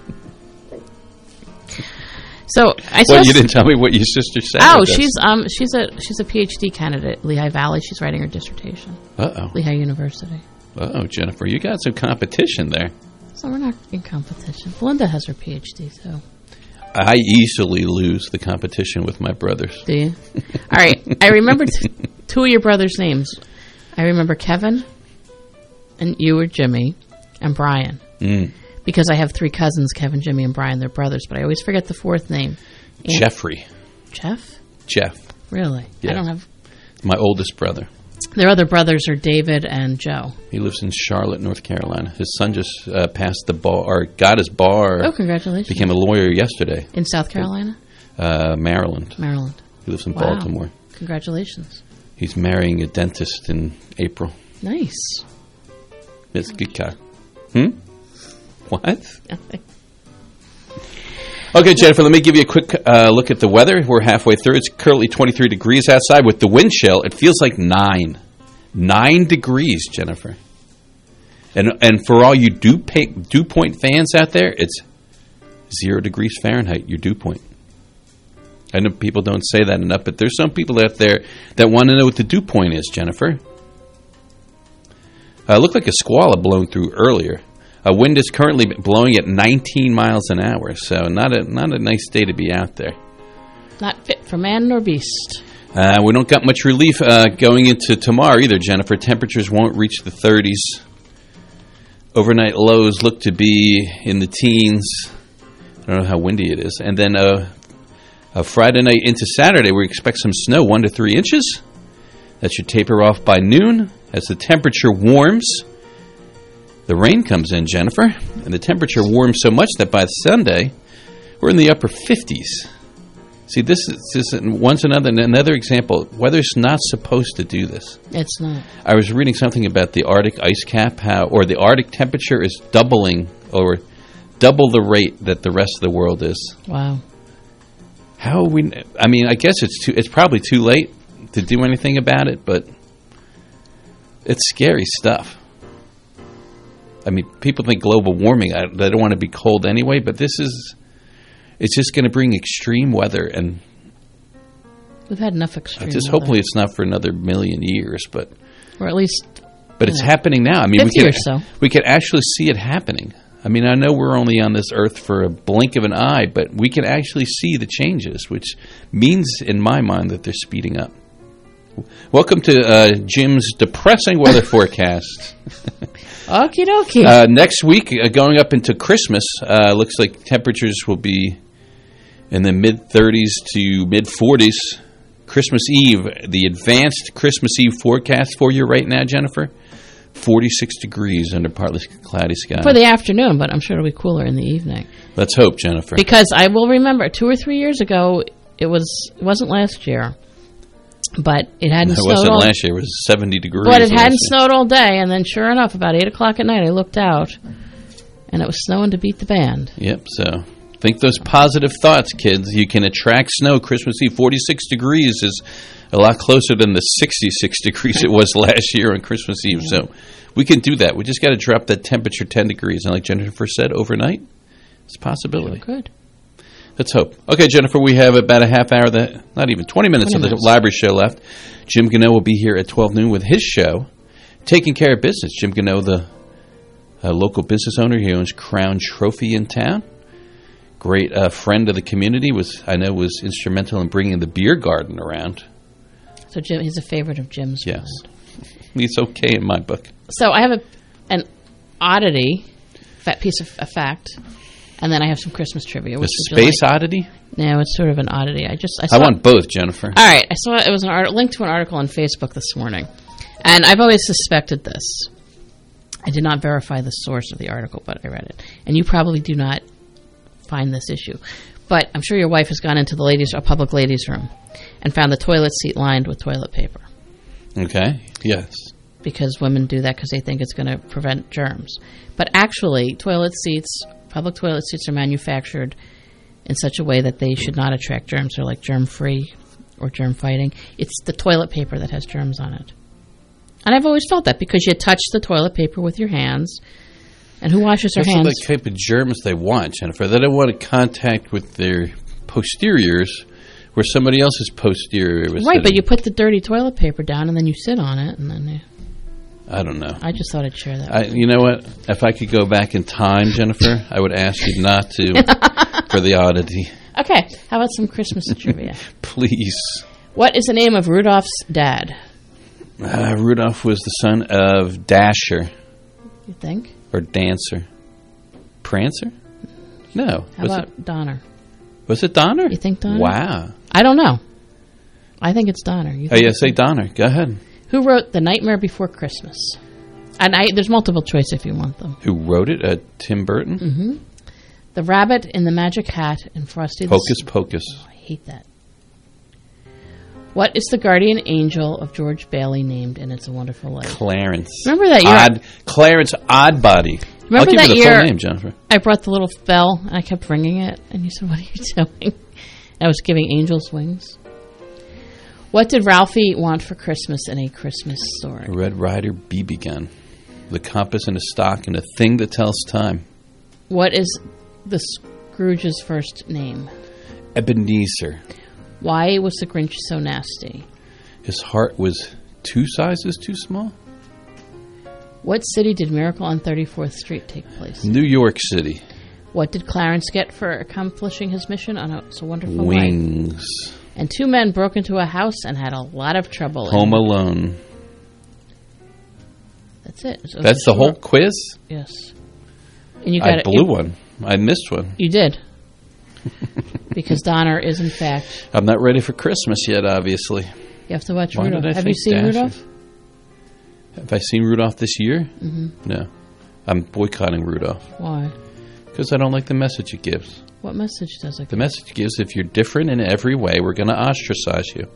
So I Well, saw. you didn't tell me what your sister Sarah Oh, does. she's um she's a she's a PhD candidate at Lehigh Valley. She's writing her dissertation. Uh oh. Lehigh University. Uh oh, Jennifer, you got some competition there. So we're not in competition. Belinda has her PhD, so. I easily lose the competition with my brothers. Do you? All right. I remember t- two of your brothers' names. I remember Kevin, and you were Jimmy, and Brian. Mm. Because I have three cousins, Kevin, Jimmy, and Brian. They're brothers, but I always forget the fourth name. And Jeffrey. Jeff? Jeff. Really? Yeah. I don't have... My oldest brother. Their other brothers are David and Joe. He lives in Charlotte, North Carolina. His son just uh, passed the bar, or got his bar. Oh, congratulations. Became a lawyer yesterday. In South Carolina? Uh, Maryland. Maryland. He lives in Wow. Baltimore. Congratulations. He's marrying a dentist in April. Nice. It's a good guy. Hmm? What? Okay, Jennifer, let me give you a quick uh, look at the weather. We're halfway through. It's currently twenty-three degrees outside with the wind chill. It feels like nine. Nine degrees, Jennifer. And and for all you dew, pay, dew point fans out there, it's zero degrees Fahrenheit, your dew point. I know people don't say that enough, but there's some people out there that want to know what the dew point is, Jennifer. Uh, looked like a squall had blown through earlier. A wind is currently blowing at nineteen miles an hour, so not a not a nice day to be out there. Not fit for man nor beast. Uh, we don't got much relief uh, going into tomorrow either, Jennifer. Temperatures won't reach the thirties. Overnight lows look to be in the teens. I don't know how windy it is. And then uh, uh, Friday night into Saturday, we expect some snow, one to three inches. That should taper off by noon as the temperature warms. The rain comes in, Jennifer, and the temperature warms so much that by Sunday, we're in the upper fifties. See, this is, this is once another another example. Weather's not supposed to do this. It's not. I was reading something about the Arctic ice cap, how or the Arctic temperature is doubling or double the rate that the rest of the world is. Wow. How are we? I mean, I guess it's too. It's probably too late to do anything about it, but it's scary stuff. I mean, people think global warming. I, they don't want to be cold anyway, but this is. It's just going to bring extreme weather, and We've had enough extreme just weather. hopefully it's not for another million years, but Or at least... but you it's know, happening now. I mean, we fifty can or so. we can actually see it happening. I mean, I know we're only on this earth for a blink of an eye, but we can actually see the changes, which means, in my mind, that they're speeding up. Welcome to uh, Jim's depressing weather forecast. Okie dokie. Uh, next week, uh, going up into Christmas, uh, looks like temperatures will be in the mid-thirties to mid-forties. Christmas Eve, the advanced Christmas Eve forecast for you right now, Jennifer, forty-six degrees under partly cloudy skies. For the afternoon, but I'm sure it'll be cooler in the evening. Let's hope, Jennifer. Because I will remember, two or three years ago, it, was, it wasn't last year, but it hadn't it snowed wasn't all last year. It was seventy degrees. But it hadn't last year. snowed all day, and then sure enough, about eight o'clock at night, I looked out, and it was snowing to beat the band. Yep, so think those positive thoughts, kids. You can attract snow. Christmas Eve, forty-six degrees is a lot closer than the sixty-six degrees it was last year on Christmas Eve. Yeah. So we can do that. We just got to drop that temperature ten degrees. And like Jennifer said, overnight, it's a possibility. Sure could. Let's hope. Okay, Jennifer, we have about a half hour, that not even twenty minutes twenty of the minutes. library show left. Jim Gano will be here at twelve noon with his show, Taking Care of Business. Jim Gano, the uh, local business owner, he owns Crown Trophy in town. Great uh, friend of the community, was I know was instrumental in bringing the beer garden around. So Jim, he's a favorite of Jim's. Yes. He's okay in my book. So I have a an oddity, that piece of a fact, and then I have some Christmas trivia. A Which would you space like? oddity? No, it's sort of an oddity. I just I, I saw, want both, Jennifer. All right, I saw it was an art, linked to an article on Facebook this morning, and I've always suspected this. I did not verify the source of the article, but I read it, and you probably do not find this issue. But I'm sure your wife has gone into the ladies, a public ladies' room, and found the toilet seat lined with toilet paper. Okay. Yes. Because women do that because they think it's going to prevent germs. But actually, toilet seats public toilet seats are manufactured in such a way that they should not attract germs. They're like germ-free or germ-fighting. It's the toilet paper that has germs on it. And I've always felt that because you touch the toilet paper with your hands, and who washes their That's hands? That's the type of germs they want, Jennifer. They don't want contact with their posteriors where somebody else's posterior was Right, sitting. but you put the dirty toilet paper down, and then you sit on it, and then you... I don't know. I just thought I'd share that. I, you know what? If I could go back in time, Jennifer, I would ask you not to for the oddity. Okay, how about some Christmas trivia? Please. What is the name of Rudolph's dad? Uh, Rudolph was the son of Dasher. You think? Or Dancer. Prancer? No. How was about it, Donner? Was it Donner? You think Donner? Wow. I don't know. I think it's Donner. You Oh, yeah, say Donner. Go ahead. Who wrote The Nightmare Before Christmas? And I, there's multiple choice if you want them. Who wrote it? Uh, Tim Burton? Mm-hmm. The Rabbit in the Magic Hat and Frosty Hocus the... Pocus. Oh, I hate that. What is the guardian angel of George Bailey named in It's a Wonderful Life? Clarence. Remember that year? Odd, Clarence Oddbody. Remember I'll give that you the year full name, Jennifer. I brought the little bell and I kept ringing it, and you said, "What are you doing?" I was giving angels wings. What did Ralphie want for Christmas in A Christmas Story? A Red Ryder B B gun. The compass and a stock and a thing that tells time. What is the Scrooge's first name? Ebenezer. Why was the Grinch so nasty? His heart was two sizes too small? What city did Miracle on thirty-fourth Street take place in? New York City. What did Clarence get for accomplishing his mission on It's a Wonderful Life? Wings. And two men broke into a house and had a lot of trouble. Home in Alone. That's it. So That's the whole quiz? Yes. And you got I it. blew you, one. I missed one. You did. Because Donner is, in fact... I'm not ready for Christmas yet, obviously. You have to watch Why Rudolph. did I Have think you seen Dasher? Rudolph? Have I seen Rudolph this year? Mm-hmm. No. I'm boycotting Rudolph. Why? Because I don't like the message it gives. What message does it The give? message it gives, if you're different in every way, we're going to ostracize you.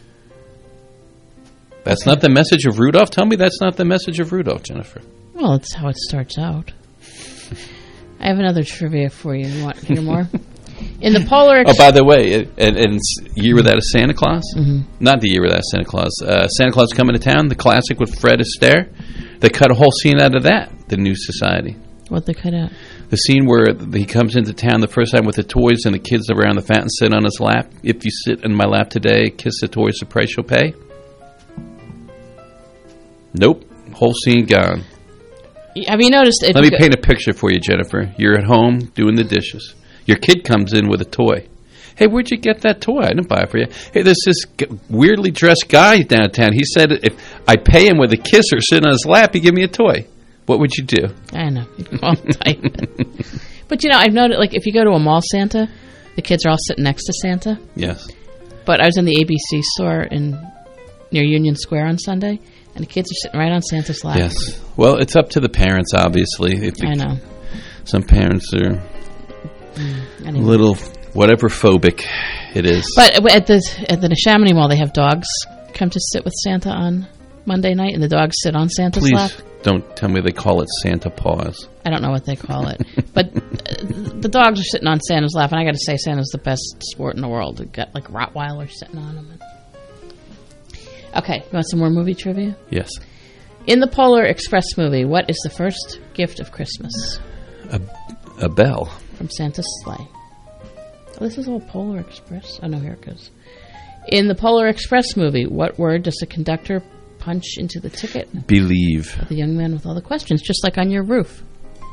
That's Okay. not the message of Rudolph? Tell me that's not the message of Rudolph, Jennifer. Well, that's how it starts out. I have another trivia for you. You want to hear more? In the Polar... Ex- Oh, by the way, it, and, and Year Without a Santa Claus? Mm-hmm. Not the Year Without a Santa Claus. Uh, Santa Claus Coming to Town, the classic with Fred Astaire. They cut a whole scene out of that, The New Society. What they cut out? The scene where he comes into town the first time with the toys and the kids around the fountain sit on his lap. If you sit in my lap today, kiss the toys, the price you'll pay. Nope. Whole scene gone. Have you noticed... If Let you me go- paint a picture for you, Jennifer. You're at home doing the dishes. Your kid comes in with a toy. Hey, where'd you get that toy? I didn't buy it for you. Hey, there's this g- weirdly dressed guy downtown. He said if I pay him with a kiss or sit on his lap, he'd give me a toy. What would you do? I know. I'll type it. But, you know, I've noticed, like, if you go to a mall Santa, the kids are all sitting next to Santa. Yes. But I was in the A B C store in near Union Square on Sunday, and the kids are sitting right on Santa's lap. Yes. Well, it's up to the parents, obviously. If the, I know. Some parents are Mm, a anyway. little whatever phobic it is. But at the at the Neshaminy Mall, they have dogs come to sit with Santa on Monday night, and the dogs sit on Santa's Please lap. don't tell me they call it Santa Paws. I don't know what they call it. But uh, the dogs are sitting on Santa's lap, and I got to say, Santa's the best sport in the world. We've got, like, Rottweilers sitting on him. Okay, you want some more movie trivia? Yes. In the Polar Express movie, what is the first gift of Christmas? A, a bell. From Santa's sleigh. Oh, this is all Polar Express. Oh, no, here it goes. In the Polar Express movie, what word does the conductor punch into the ticket? Believe. The young man with all the questions, just like on your roof.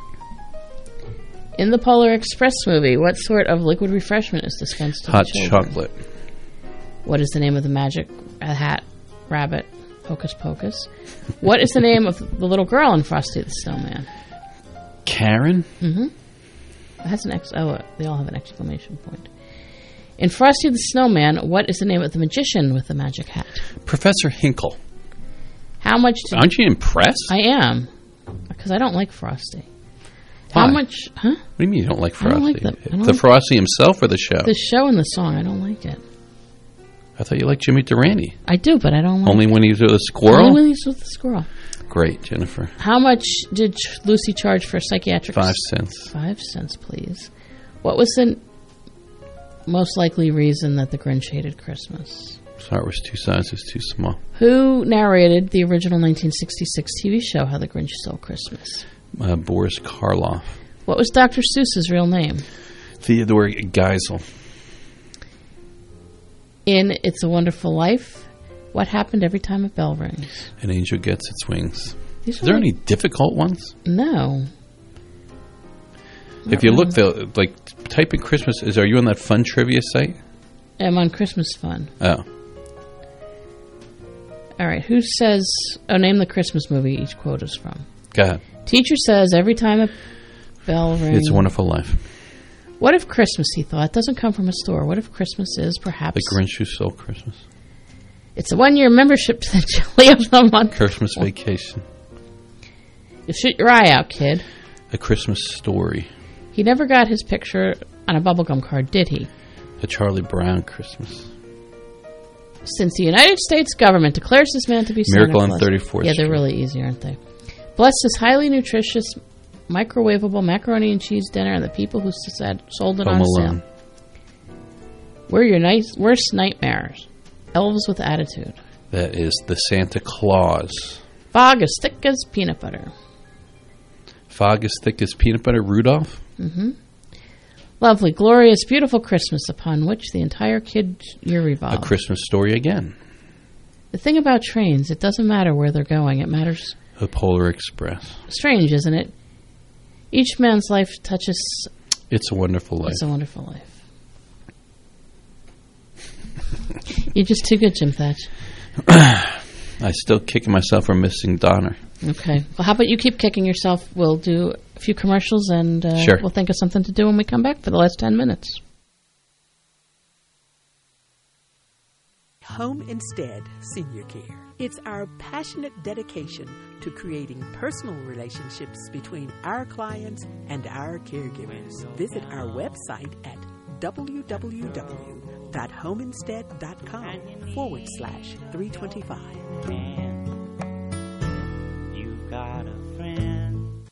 In the Polar Express movie, what sort of liquid refreshment is dispensed to Hot the children? chocolate. What is the name of the magic hat rabbit? Hocus Pocus. What is the name of the little girl in Frosty the Snowman? Karen? Mm-hmm. It has an ex. Oh, they all have an exclamation point. In Frosty the Snowman, what is the name of the magician with the magic hat? Professor Hinkle. How much? Did Aren't you impressed? I am, because I don't like Frosty. How Why? much? Huh? What do you mean you don't like I don't Frosty? like the- I don't the like- Frosty himself or the show? The show and the song, I don't like it. I thought you liked Jimmy Durante. I do, but I don't like Only it. when he was with a squirrel? Only when he's with the squirrel. Great, Jennifer. How much did Lucy charge for psychiatric? Five cents. Five cents, please. What was the most likely reason that the Grinch hated Christmas? Sorry, it was two sizes too small. Who narrated the original nineteen sixty-six T V show How the Grinch Stole Christmas? Uh, Boris Karloff. What was Doctor Seuss's real name? Theodore Geisel. In It's a Wonderful Life, what happened every time a bell rings? An angel gets its wings. These Is there like, any difficult ones? No. If you look, though, like, type in Christmas, is are you on that fun trivia site? I'm on Christmas Fun. Oh. All right, who says, oh, name the Christmas movie each quote is from. Go ahead. Teacher says, every time a bell rings. It's a Wonderful Life. What if Christmas, he thought, doesn't come from a store? What if Christmas is perhaps... The Grinch Who Stole Christmas. It's a one-year membership to the Chili of the Month. Christmas Vacation. You shoot your eye out, kid. A Christmas Story. He never got his picture on a bubblegum card, did he? A Charlie Brown Christmas. Since the United States government declares this man to be Santa Miracle on Claus. thirty-fourth Yeah, they're Street. really easy, aren't they? Bless this highly nutritious, microwavable macaroni and cheese dinner and the people who said, sold it Home on Alone. sale. We're your nice, worst nightmares. Elves with attitude. That is the Santa Claus. Fog as thick as peanut butter. Fog as thick as peanut butter, Rudolph. Mm-hmm. Lovely, glorious, beautiful Christmas upon which the entire kid year revolves. A Christmas Story again. The thing about trains, it doesn't matter where they're going. It matters. The Polar Express. Strange, isn't it? Each man's life touches... It's a Wonderful Life. It's a Wonderful Life. You're just too good, Jim Thatch. I'm still kicking myself for missing Donner. Okay. Well, how about you keep kicking yourself? We'll do a few commercials, and uh, sure. we'll think of something to do when we come back for the last ten minutes. Home Instead Senior Care. It's our passionate dedication to creating personal relationships between our clients and our caregivers. Visit our website at www.homeinstead.com forward slash 325. You've got a friend.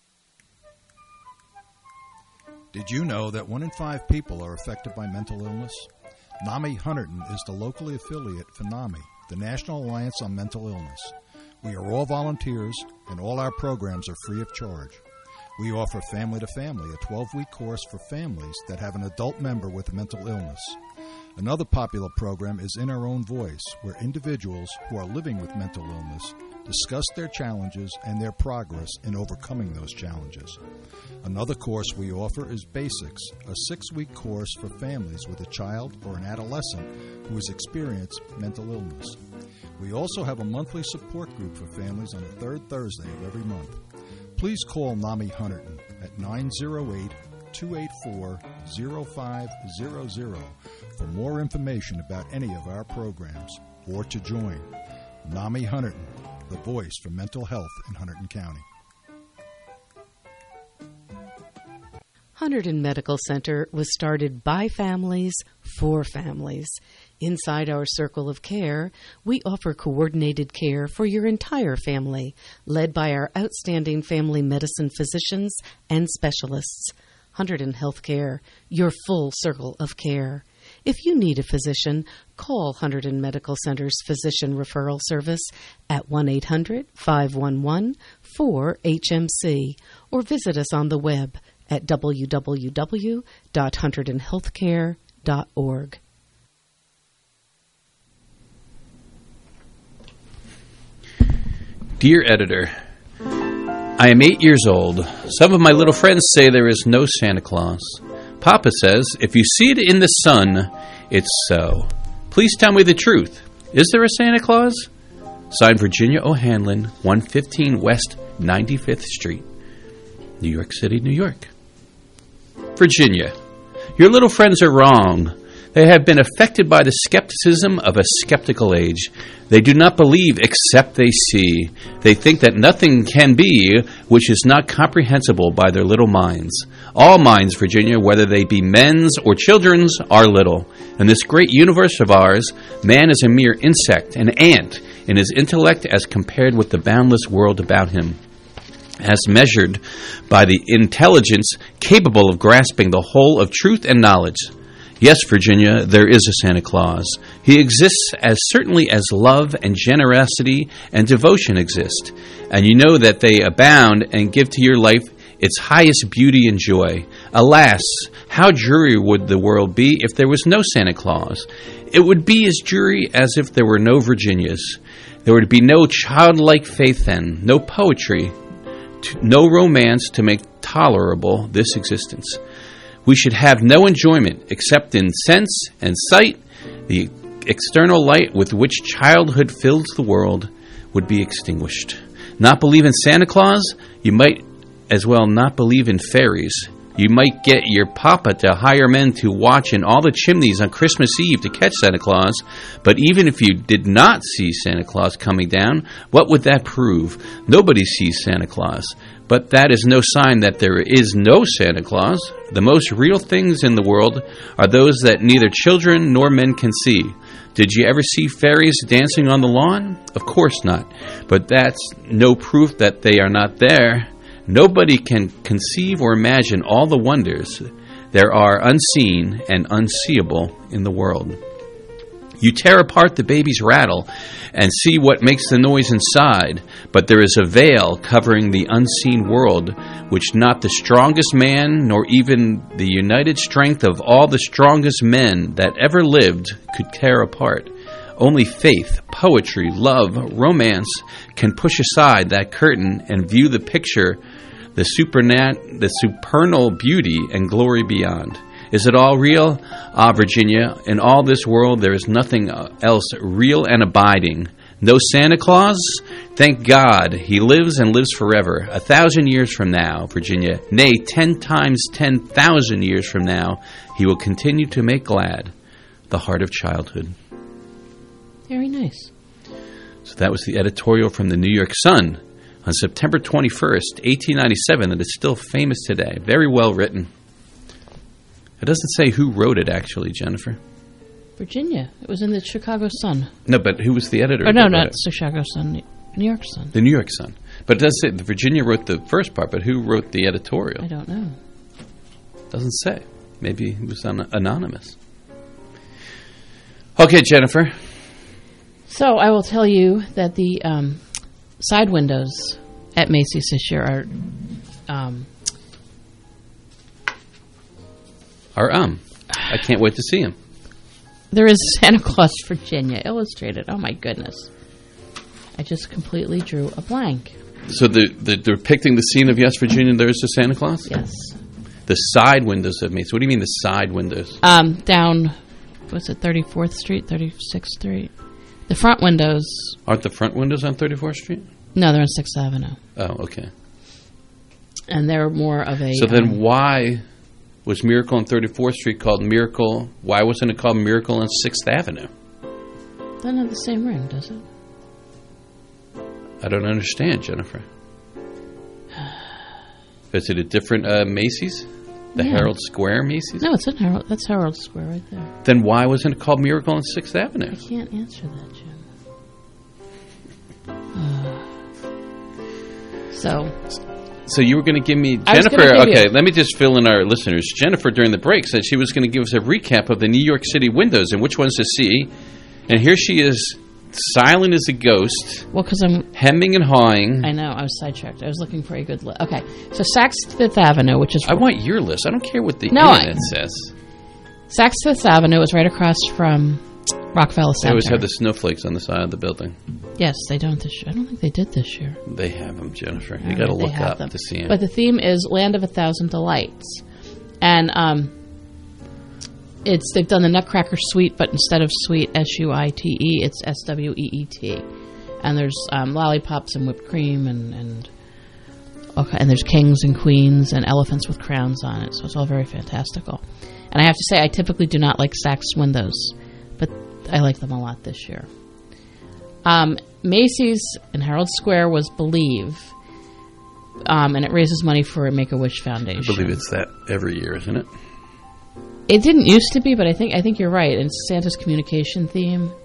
Did you know that one in five people are affected by mental illness? NAMI Hunterdon is the locally affiliate for NAMI, the National Alliance on Mental Illness. We are all volunteers, and all our programs are free of charge. We offer Family to Family, a twelve-week course for families that have an adult member with a mental illness. Another popular program is In Our Own Voice, where individuals who are living with mental illness discuss their challenges and their progress in overcoming those challenges. Another course we offer is Basics, a six-week course for families with a child or an adolescent who has experienced mental illness. We also have a monthly support group for families on the third Thursday of every month. Please call NAMI Hunterdon at nine oh eight, two eight four, oh five hundred for more information about any of our programs or to join. NAMI Hunterdon, the voice for mental health in Hunterdon County. Hunterdon Medical Center was started by families for families. Inside our circle of care, we offer coordinated care for your entire family, led by our outstanding family medicine physicians and specialists. Hunterdon Healthcare, your full circle of care. If you need a physician, call Hunterdon Medical Center's Physician Referral Service at one eight hundred, five one one, four H M C or visit us on the web at w w w dot hunterdon healthcare dot org. Dear Editor, I am eight years old. Some of my little friends say there is no Santa Claus. Papa says, if you see it in the sun, it's so. Please tell me the truth. Is there a Santa Claus? Signed, Virginia O'Hanlon, one fifteen West ninety-fifth Street, New York City, New York. Virginia, your little friends are wrong. They have been affected by the skepticism of a skeptical age. They do not believe except they see. They think that nothing can be which is not comprehensible by their little minds. All minds, Virginia, whether they be men's or children's, are little. In this great universe of ours, man is a mere insect, an ant, in his intellect as compared with the boundless world about him, as measured by the intelligence capable of grasping the whole of truth and knowledge. Yes, Virginia, there is a Santa Claus. He exists as certainly as love and generosity and devotion exist, and you know that they abound and give to your life its highest beauty and joy. Alas, how dreary would the world be if there was no Santa Claus? It would be as dreary as if there were no Virginias. There would be no childlike faith then, no poetry, no romance to make tolerable this existence. We should have no enjoyment except in sense and sight. The external light with which childhood fills the world would be extinguished. Not believe in Santa Claus? You might as well not believe in fairies. You might get your papa to hire men to watch in all the chimneys on Christmas Eve to catch Santa Claus, but even if you did not see Santa Claus coming down, what would that prove? Nobody sees Santa Claus. But that is no sign that there is no Santa Claus. The most real things in the world are those that neither children nor men can see. Did you ever see fairies dancing on the lawn? Of course not. But that's no proof that they are not there. Nobody can conceive or imagine all the wonders there are unseen and unseeable in the world. You tear apart the baby's rattle and see what makes the noise inside, but there is a veil covering the unseen world which not the strongest man nor even the united strength of all the strongest men that ever lived could tear apart. Only faith, poetry, love, romance can push aside that curtain and view the picture, the supernat- the supernal beauty and glory beyond. Is it all real? Ah, Virginia, in all this world there is nothing else real and abiding. No Santa Claus? Thank God, he lives and lives forever. A thousand years from now, Virginia, nay, ten times ten thousand years from now, he will continue to make glad the heart of childhood. Very nice. So that was the editorial from the New York Sun on September twenty-first, eighteen ninety-seven, and it's still famous today. Very well written. It doesn't say who wrote it, actually, Jennifer. Virginia. It was in the Chicago Sun. No, but who was the editor? Oh, no, not the Chicago Sun. New York Sun. The New York Sun. But it does say Virginia wrote the first part, but who wrote the editorial? I don't know. Doesn't say. Maybe it was an- anonymous. Okay, Jennifer. So I will tell you that the um, side windows at Macy's this year are... Um, Are um. I can't wait to see him. There is Santa Claus Virginia Illustrated. Oh, my goodness. I just completely drew a blank. So the, the, they're depicting the scene of Yes, Virginia, there's a Santa Claus? Yes. The side windows of Macy's. What do you mean the side windows? Um, down, what's it, thirty-fourth Street, thirty-sixth Street? The front windows... Aren't the front windows on thirty-fourth Street? No, they're on sixth Avenue. Oh, okay. And they're more of a... So then um, why was Miracle on thirty-fourth Street called Miracle? Why wasn't it called Miracle on sixth Avenue? Doesn't have the same ring, does it? I don't understand, Jennifer. Is it a different uh, Macy's? The Yeah. Herald Square Macy's? No, it's in Herald. That's Herald Square right there. Then why wasn't it called Miracle on sixth Avenue? I can't answer that, Jim. Uh, so... So you were going to give me... I was Jennifer, gonna give okay, you- let me just fill in our listeners. Jennifer, during the break, said she was going to give us a recap of the New York City windows and which ones to see. And here she is, silent as a ghost. Well, because I'm... Hemming and hawing. I know, I was sidetracked. I was looking for a good list. Okay, so Saks Fifth Avenue, which is... I want your list. I don't care what the No, internet I- says. Saks Fifth Avenue is right across from Rockefeller They Center. always have the snowflakes on the side of the building. Yes, they don't this year. I don't think they did this year. They have them, Jennifer. You All got to right, they look have up them. to see them. But the theme is Land of a Thousand Delights. And um, it's they've done the Nutcracker Suite, but instead of sweet, S U I T E, it's S W E E T. And there's um, lollipops and whipped cream, and, and, okay, and there's kings and queens and elephants with crowns on it. So it's all very fantastical. And I have to say, I typically do not like Saks windows, but I like them a lot this year. Um, Macy's in Herald Square was Believe, um, and it raises money for Make-A-Wish Foundation. I believe it's that every year, isn't it? It didn't used to be, but I think I think you're right. It's Santa's communication theme,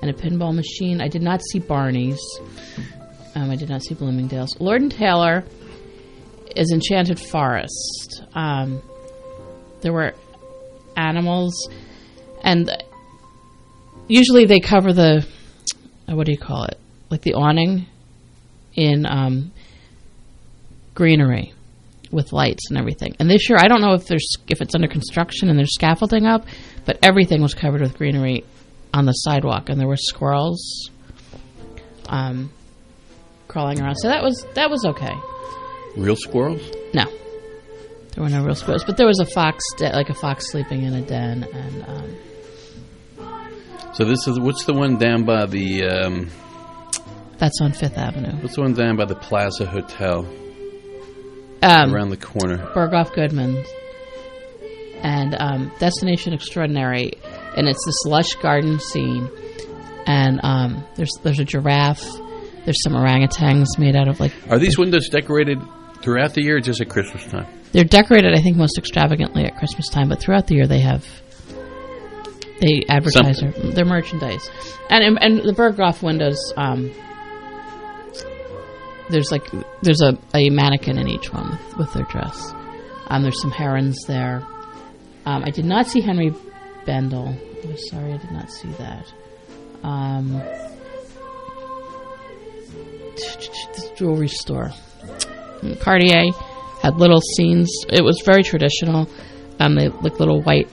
and a pinball machine. I did not see Barney's. Um, I did not see Bloomingdale's. Lord and Taylor is Enchanted Forest. Um, there were animals, and usually they cover the, uh, what do you call it, like the awning in um, greenery with lights and everything. And this year, I don't know if there's if it's under construction and there's scaffolding up, but everything was covered with greenery on the sidewalk, and there were squirrels um, crawling around. So that was that was okay. Real squirrels? No, there were no real squirrels, but there was a fox, de- like a fox sleeping in a den. And um, so this is what's the one down by the? Um, that's on Fifth Avenue. What's the one down by the Plaza Hotel? Um, around the corner. Berghoff Goodman. And um, Destination Extraordinary. And it's this lush garden scene. And um, there's there's a giraffe. There's some orangutans made out of like... Are these windows decorated throughout the year or just at Christmas time? They're decorated, I think, most extravagantly at Christmas time. But throughout the year they have... They advertise their, their merchandise. And and the Berghoff windows... Um, There's like there's a, a mannequin in each one with, with their dress. Um, there's some herons there. Um, I did not see Henry Bendel. I'm sorry, I did not see that. Um, the jewelry store. Cartier had little scenes. It was very traditional. Um, they like little white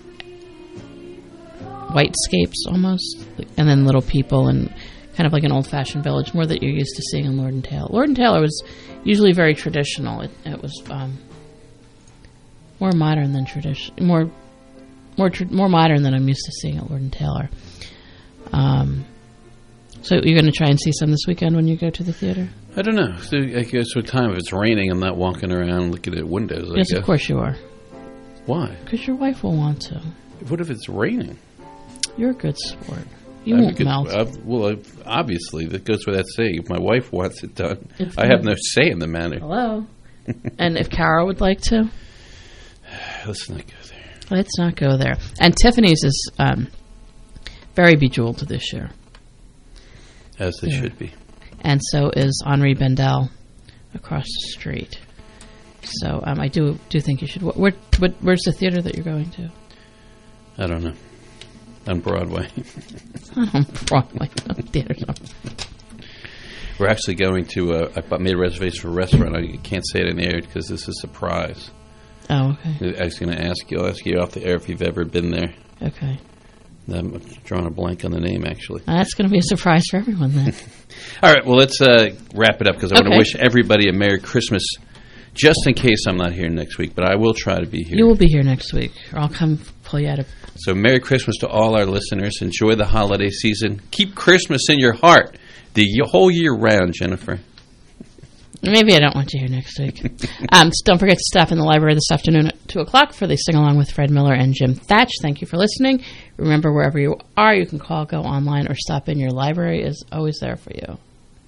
whitescapes almost, and then little people and. Kind of like an old-fashioned village, more that you're used to seeing in Lord and Taylor. Lord and Taylor was usually very traditional. It, it was um, more modern than tradition, more more tra- more modern than I'm used to seeing at Lord and Taylor. Um, so you're going to try and see some this weekend when you go to the theater? I don't know. So I guess what time? If it's raining, I'm not walking around looking at windows. I Yes, guess. of course you are. Why? Because your wife will want to. What if it's raining? You're a good sport. You I'm won't good, melt. uh, well, uh, obviously, that goes without saying. If my wife wants it done, It's I have no say in the matter. Hello. And if Carol would like to? Let's not go there. Let's not go there. And Tiffany's is um, very bejeweled this year. As they Yeah. should be. And so is Henri Bendel across the street. So um, I do do think you should. Wh- where, where, where's the theater that you're going to? I don't know. On Broadway. Not on Broadway. No theaters on. We're actually going to, uh, I made a reservation for a restaurant. I can't say it in the air because this is a surprise. Oh, okay. I was going to ask you, I'll ask you off the air if you've ever been there. Okay. I'm drawing a blank on the name, actually. Uh, that's going to be a surprise for everyone then. All right, well, let's uh, wrap it up because I Okay. want to wish everybody a Merry Christmas just in case I'm not here next week, but I will try to be here. You will be here next week, or I'll come pull you out of... So Merry Christmas to all our listeners. Enjoy the holiday season. Keep Christmas in your heart the whole year round, Jennifer. Maybe I don't want you here next week. um, so don't forget to stop in the library this afternoon at two o'clock for the sing-along with Fred Miller and Jim Thatch. Thank you for listening. Remember, wherever you are, you can call, go online, or stop in. Your library is always there for you.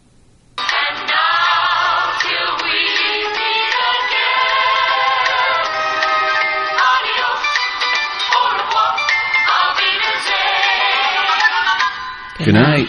Good night.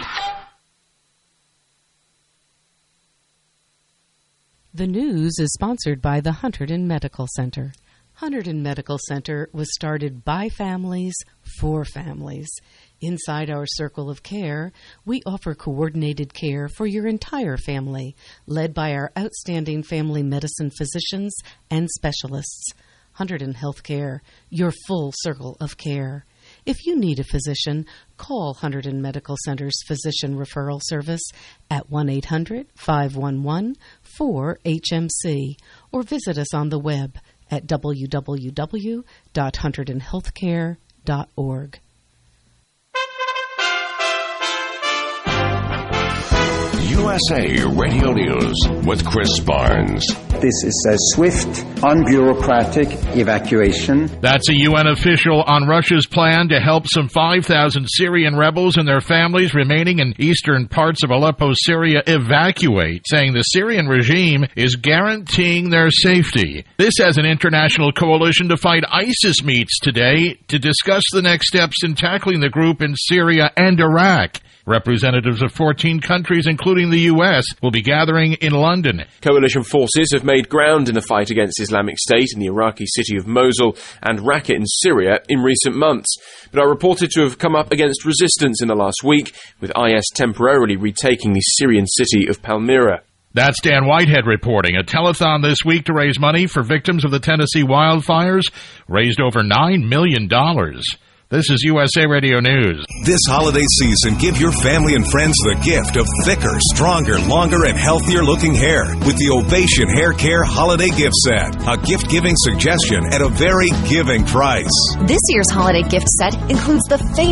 The news is sponsored by the Hunterdon Medical Center. Hunterdon Medical Center was started by families for families. Inside our circle of care, we offer coordinated care for your entire family, led by our outstanding family medicine physicians and specialists. Hunterdon Healthcare, your full circle of care. If you need a physician, call Hunterdon Medical Center's Physician Referral Service at one eight hundred, five one one, four H M C or visit us on the web at w w w dot hunterdon healthcare dot org. U S A Radio News with Chris Barnes. this is a swift, unbureaucratic evacuation. That's a U N official on Russia's plan to help some five thousand Syrian rebels and their families remaining in eastern parts of Aleppo, Syria, evacuate, saying the Syrian regime is guaranteeing their safety. This as an international coalition to fight ISIS meets today to discuss the next steps in tackling the group in Syria and Iraq. Representatives of fourteen countries, including the U S, will be gathering in London. Coalition forces have made ground in the fight against Islamic State in the Iraqi city of Mosul and Raqqa in Syria in recent months, but are reported to have come up against resistance in the last week, with I S temporarily retaking the Syrian city of Palmyra. That's Dan Whitehead reporting. A telethon this week to raise money for victims of the Tennessee wildfires raised over nine million dollars. This is U S A Radio News. This holiday season, give your family and friends the gift of thicker, stronger, longer, and healthier-looking hair with the Ovation Hair Care Holiday Gift Set. A gift-giving suggestion at a very giving price. This year's holiday gift set includes the famous